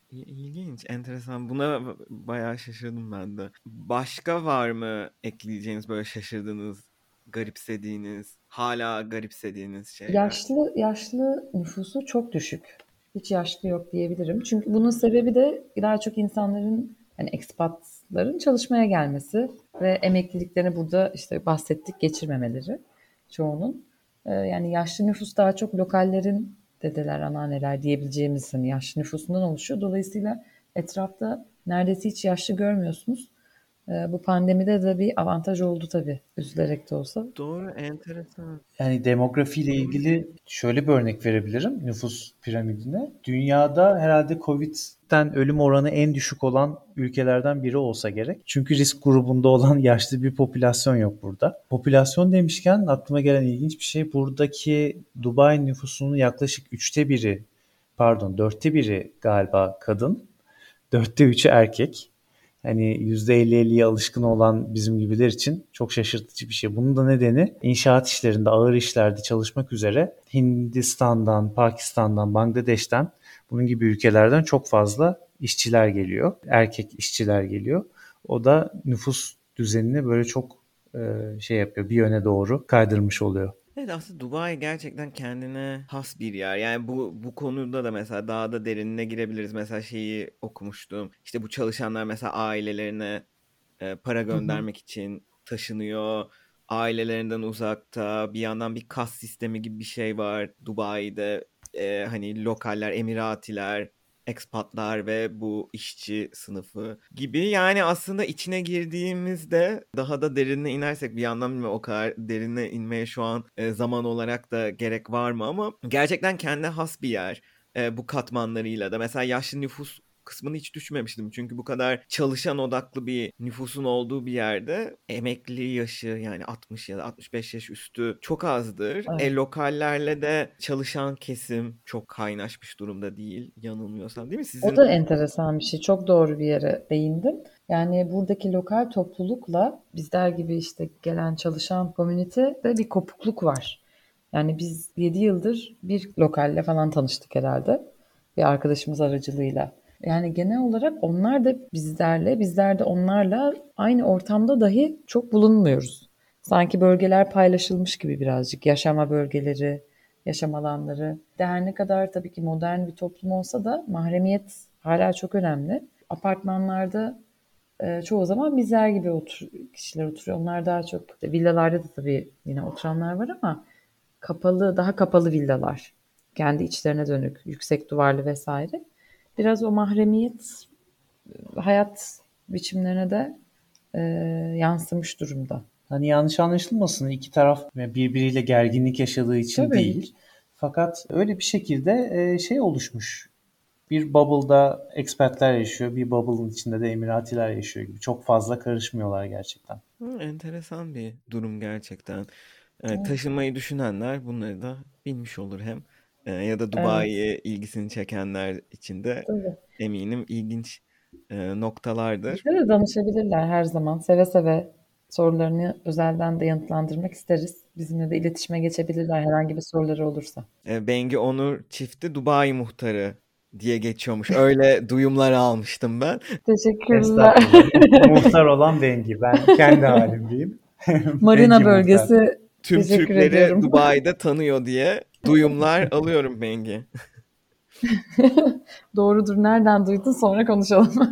İlginç, enteresan. Buna bayağı şaşırdım ben de. Başka var mı ekleyeceğiniz böyle şaşırdığınız, garipsediğiniz, hala garipsediğiniz şeyler? Yaşlı nüfusu çok düşük. Hiç yaşlı yok diyebilirim. Çünkü bunun sebebi de daha çok insanların hani ekspatların çalışmaya gelmesi ve emekliliklerini burada işte bahsettik geçirmemeleri çoğunun. Yani yaşlı nüfus daha çok lokallerin dedeler, anneanneler diyebileceğimiz hani yaşlı nüfusundan oluşuyor. Dolayısıyla etrafta neredeyse hiç yaşlı görmüyorsunuz. Bu pandemide de bir avantaj oldu tabii, üzülerek de olsa. Doğru, enteresan. Yani demografiyle ilgili şöyle bir örnek verebilirim nüfus piramidine. Dünyada herhalde Covid'den ölüm oranı en düşük olan ülkelerden biri olsa gerek. Çünkü risk grubunda olan yaşlı bir popülasyon yok burada. Popülasyon demişken aklıma gelen ilginç bir şey, buradaki Dubai nüfusunun yaklaşık dörtte biri galiba kadın, dörtte üçü erkek. Hani %50-50'ye alışkın olan bizim gibiler için çok şaşırtıcı bir şey. Bunun da nedeni inşaat işlerinde, ağır işlerde çalışmak üzere Hindistan'dan, Pakistan'dan, Bangladeş'ten bunun gibi ülkelerden çok fazla işçiler geliyor. Erkek işçiler geliyor. O da nüfus düzenini böyle çok şey yapıyor, bir yöne doğru kaydırmış oluyor. Evet, aslında Dubai gerçekten kendine has bir yer. Yani bu konuda da mesela daha da derinine girebiliriz. Mesela şeyi okumuştum. İşte bu çalışanlar mesela ailelerine para Hı hı. göndermek için taşınıyor. Ailelerinden uzakta. Bir yandan bir kas sistemi gibi bir şey var Dubai'de. Hani lokaller, Emiratiler, ekspatlar ve bu işçi sınıfı gibi. Yani aslında içine girdiğimizde daha da derinine inersek, bir yandan bilmiyorum o kadar derine inmeye şu an zaman olarak da gerek var mı, ama gerçekten kendine has bir yer. Bu katmanlarıyla da mesela yaşlı nüfus kısmını hiç düşmemiştim. Çünkü bu kadar çalışan odaklı bir nüfusun olduğu bir yerde emekli yaşı, yani 60 ya da 65 yaş üstü çok azdır. Evet. Lokallerle de çalışan kesim çok kaynaşmış durumda değil, yanılmıyorsam, değil mi? O Sizin da enteresan bir şey. Çok doğru bir yere değindin. Yani buradaki lokal toplulukla bizler gibi işte gelen çalışan komünitede bir kopukluk var. Yani biz 7 yıldır bir lokalle falan tanıştık herhalde. Bir arkadaşımız aracılığıyla. Yani genel olarak onlar da bizlerle, bizler de onlarla aynı ortamda dahi çok bulunmuyoruz. Sanki bölgeler paylaşılmış gibi birazcık. Yaşama bölgeleri, yaşam alanları. Her ne kadar tabii ki modern bir toplum olsa da mahremiyet hala çok önemli. Apartmanlarda çoğu zaman bizler gibi kişiler oturuyor. Onlar daha çok villalarda da tabii yine oturanlar var ama kapalı, daha kapalı villalar. Kendi içlerine dönük, yüksek duvarlı vesaire. Biraz o mahremiyet hayat biçimlerine de e, yansımış durumda. Hani yanlış anlaşılmasın, iki taraf birbiriyle gerginlik yaşadığı için Tabii. değil. Fakat öyle bir şekilde şey oluşmuş. Bir bubble'da expatler yaşıyor, bir bubble'ın içinde de Emiratiler yaşıyor gibi. Çok fazla karışmıyorlar gerçekten. enteresan bir durum gerçekten. Taşınmayı düşünenler bunları da bilmiş olur hem. Ya da Evet. Dubai'ye ilgisini çekenler için de Tabii. eminim ilginç noktalardır. Bize de danışabilirler her zaman. Seve seve sorularını özelden de yanıtlandırmak isteriz. Bizimle de iletişime geçebilirler herhangi bir soruları olursa. Bengi Onur çifti Dubai muhtarı diye geçiyormuş. Öyle duyumlar almıştım ben. Teşekkürler. Estağfurullah. Muhtar olan Bengi. Ben kendi halimdeyim. Marina Bengi muhtar. bölgesi. Tüm Teşekkür Türkleri ediyorum. Dubai'de tanıyor diye duyumlar alıyorum Bengi. Doğrudur. Nereden duydun? Sonra konuşalım.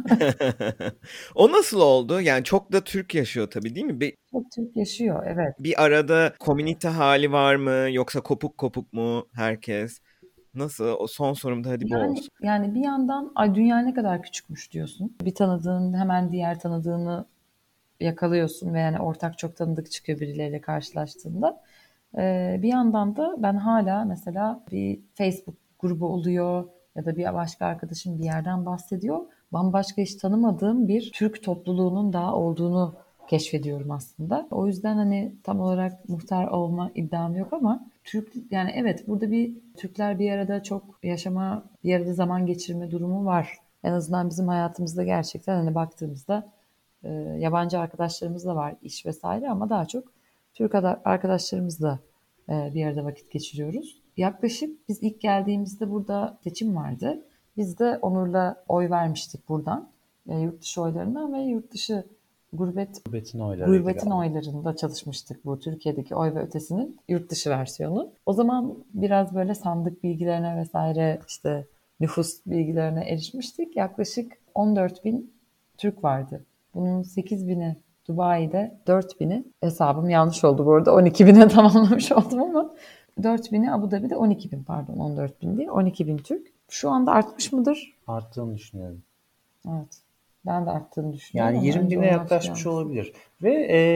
O nasıl oldu? Yani çok da Türk yaşıyor tabii, değil mi? Çok Türk yaşıyor. Evet. Bir arada komünite hali var mı? Yoksa kopuk kopuk mu herkes? Nasıl? O son sorum da hadi bu olsun. Yani bir yandan ay dünya ne kadar küçükmüş diyorsun. Bir tanıdığın hemen diğer tanıdığını yakalıyorsun ve yani ortak çok tanıdık çıkıyor birileriyle karşılaştığında. Bir yandan da ben hala mesela bir Facebook grubu oluyor ya da bir başka arkadaşım bir yerden bahsediyor. Bambaşka hiç tanımadığım bir Türk topluluğunun daha olduğunu keşfediyorum aslında. O yüzden hani tam olarak muhtar olma iddiam yok ama Türk yani evet burada bir Türkler bir arada çok yaşama, bir arada zaman geçirme durumu var. En azından bizim hayatımızda gerçekten hani baktığımızda yabancı arkadaşlarımız da var iş vesaire ama daha çok Türk arkadaşlarımızla bir arada vakit geçiriyoruz. Yaklaşık biz ilk geldiğimizde burada seçim vardı. Biz de Onur'la oy vermiştik buradan. Yurt dışı oylarından ve yurt dışı Gurbetin oylarıydı Gurbetin galiba. oylarında çalışmıştık, bu Türkiye'deki Oy ve Ötesi'nin yurt dışı versiyonu. O zaman biraz böyle sandık bilgilerine vesaire, işte nüfus bilgilerine erişmiştik. Yaklaşık 14 bin Türk vardı. Bunun 8 bini Dubai'de, 4 bini, hesabım yanlış oldu bu arada, 12 bine tamamlamış oldum ama 4 bini Abu Dhabi'de, 12 bin, pardon, 14 bin değil, 12 bin Türk. Şu anda artmış mıdır? Arttığını düşünüyorum. Evet. Ben de arttığını düşünüyorum Yani ama 20 önce bine onlar yaklaşmış filan. olabilir. Ve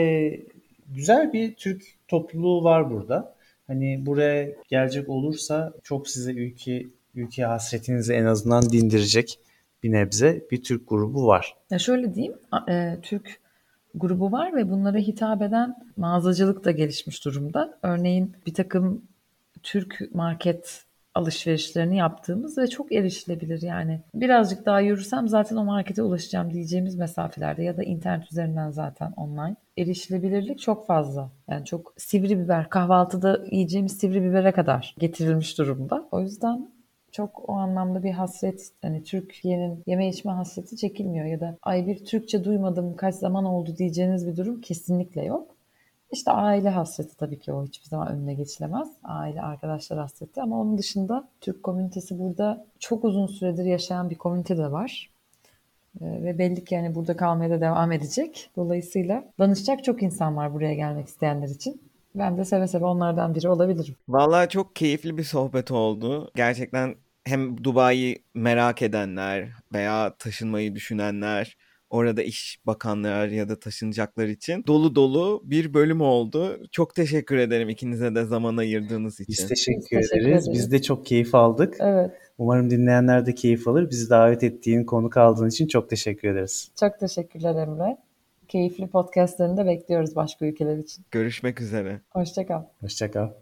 güzel bir Türk topluluğu var burada. Hani buraya gelecek olursa çok size ülke hasretinizi en azından dindirecek bir nebze bir Türk grubu var. Ya şöyle diyeyim, Türk grubu var ve bunlara hitap eden mağazacılık da gelişmiş durumda. Örneğin bir takım Türk market alışverişlerini yaptığımız ve çok erişilebilir, yani birazcık daha yürürsem zaten o markete ulaşacağım diyeceğimiz mesafelerde ya da internet üzerinden zaten online erişilebilirlik çok fazla. Yani çok sivri biber, kahvaltıda yiyeceğimiz sivri bibere kadar getirilmiş durumda. O yüzden çok o anlamda bir hasret, hani Türkiye'nin yeme içme hasreti çekilmiyor ya da ay bir Türkçe duymadım kaç zaman oldu diyeceğiniz bir durum kesinlikle yok. İşte aile hasreti tabii ki, o hiçbir zaman önüne geçilemez. Aile, arkadaşlar hasreti, ama onun dışında Türk komünitesi burada çok uzun süredir yaşayan bir komünite de var. Ve belli ki yani burada kalmaya da devam edecek. Dolayısıyla danışacak çok insan var buraya gelmek isteyenler için. Ben de seve seve onlardan biri olabilirim. Vallahi çok keyifli bir sohbet oldu. Gerçekten hem Dubai'yi merak edenler veya taşınmayı düşünenler, orada iş bakanlar ya da taşınacaklar için dolu dolu bir bölüm oldu. Çok teşekkür ederim ikinize de zaman ayırdığınız Biz için. Biz teşekkür teşekkür ederiz. ederiz. Biz de çok keyif aldık. Evet, Umarım dinleyenler de keyif alır. Bizi davet ettiğin, konuk aldığın için çok teşekkür ederiz. çok teşekkürler Emre. Keyifli podcastlarını da bekliyoruz başka ülkeler için. Görüşmek üzere. Hoşça kal. Hoşça kal.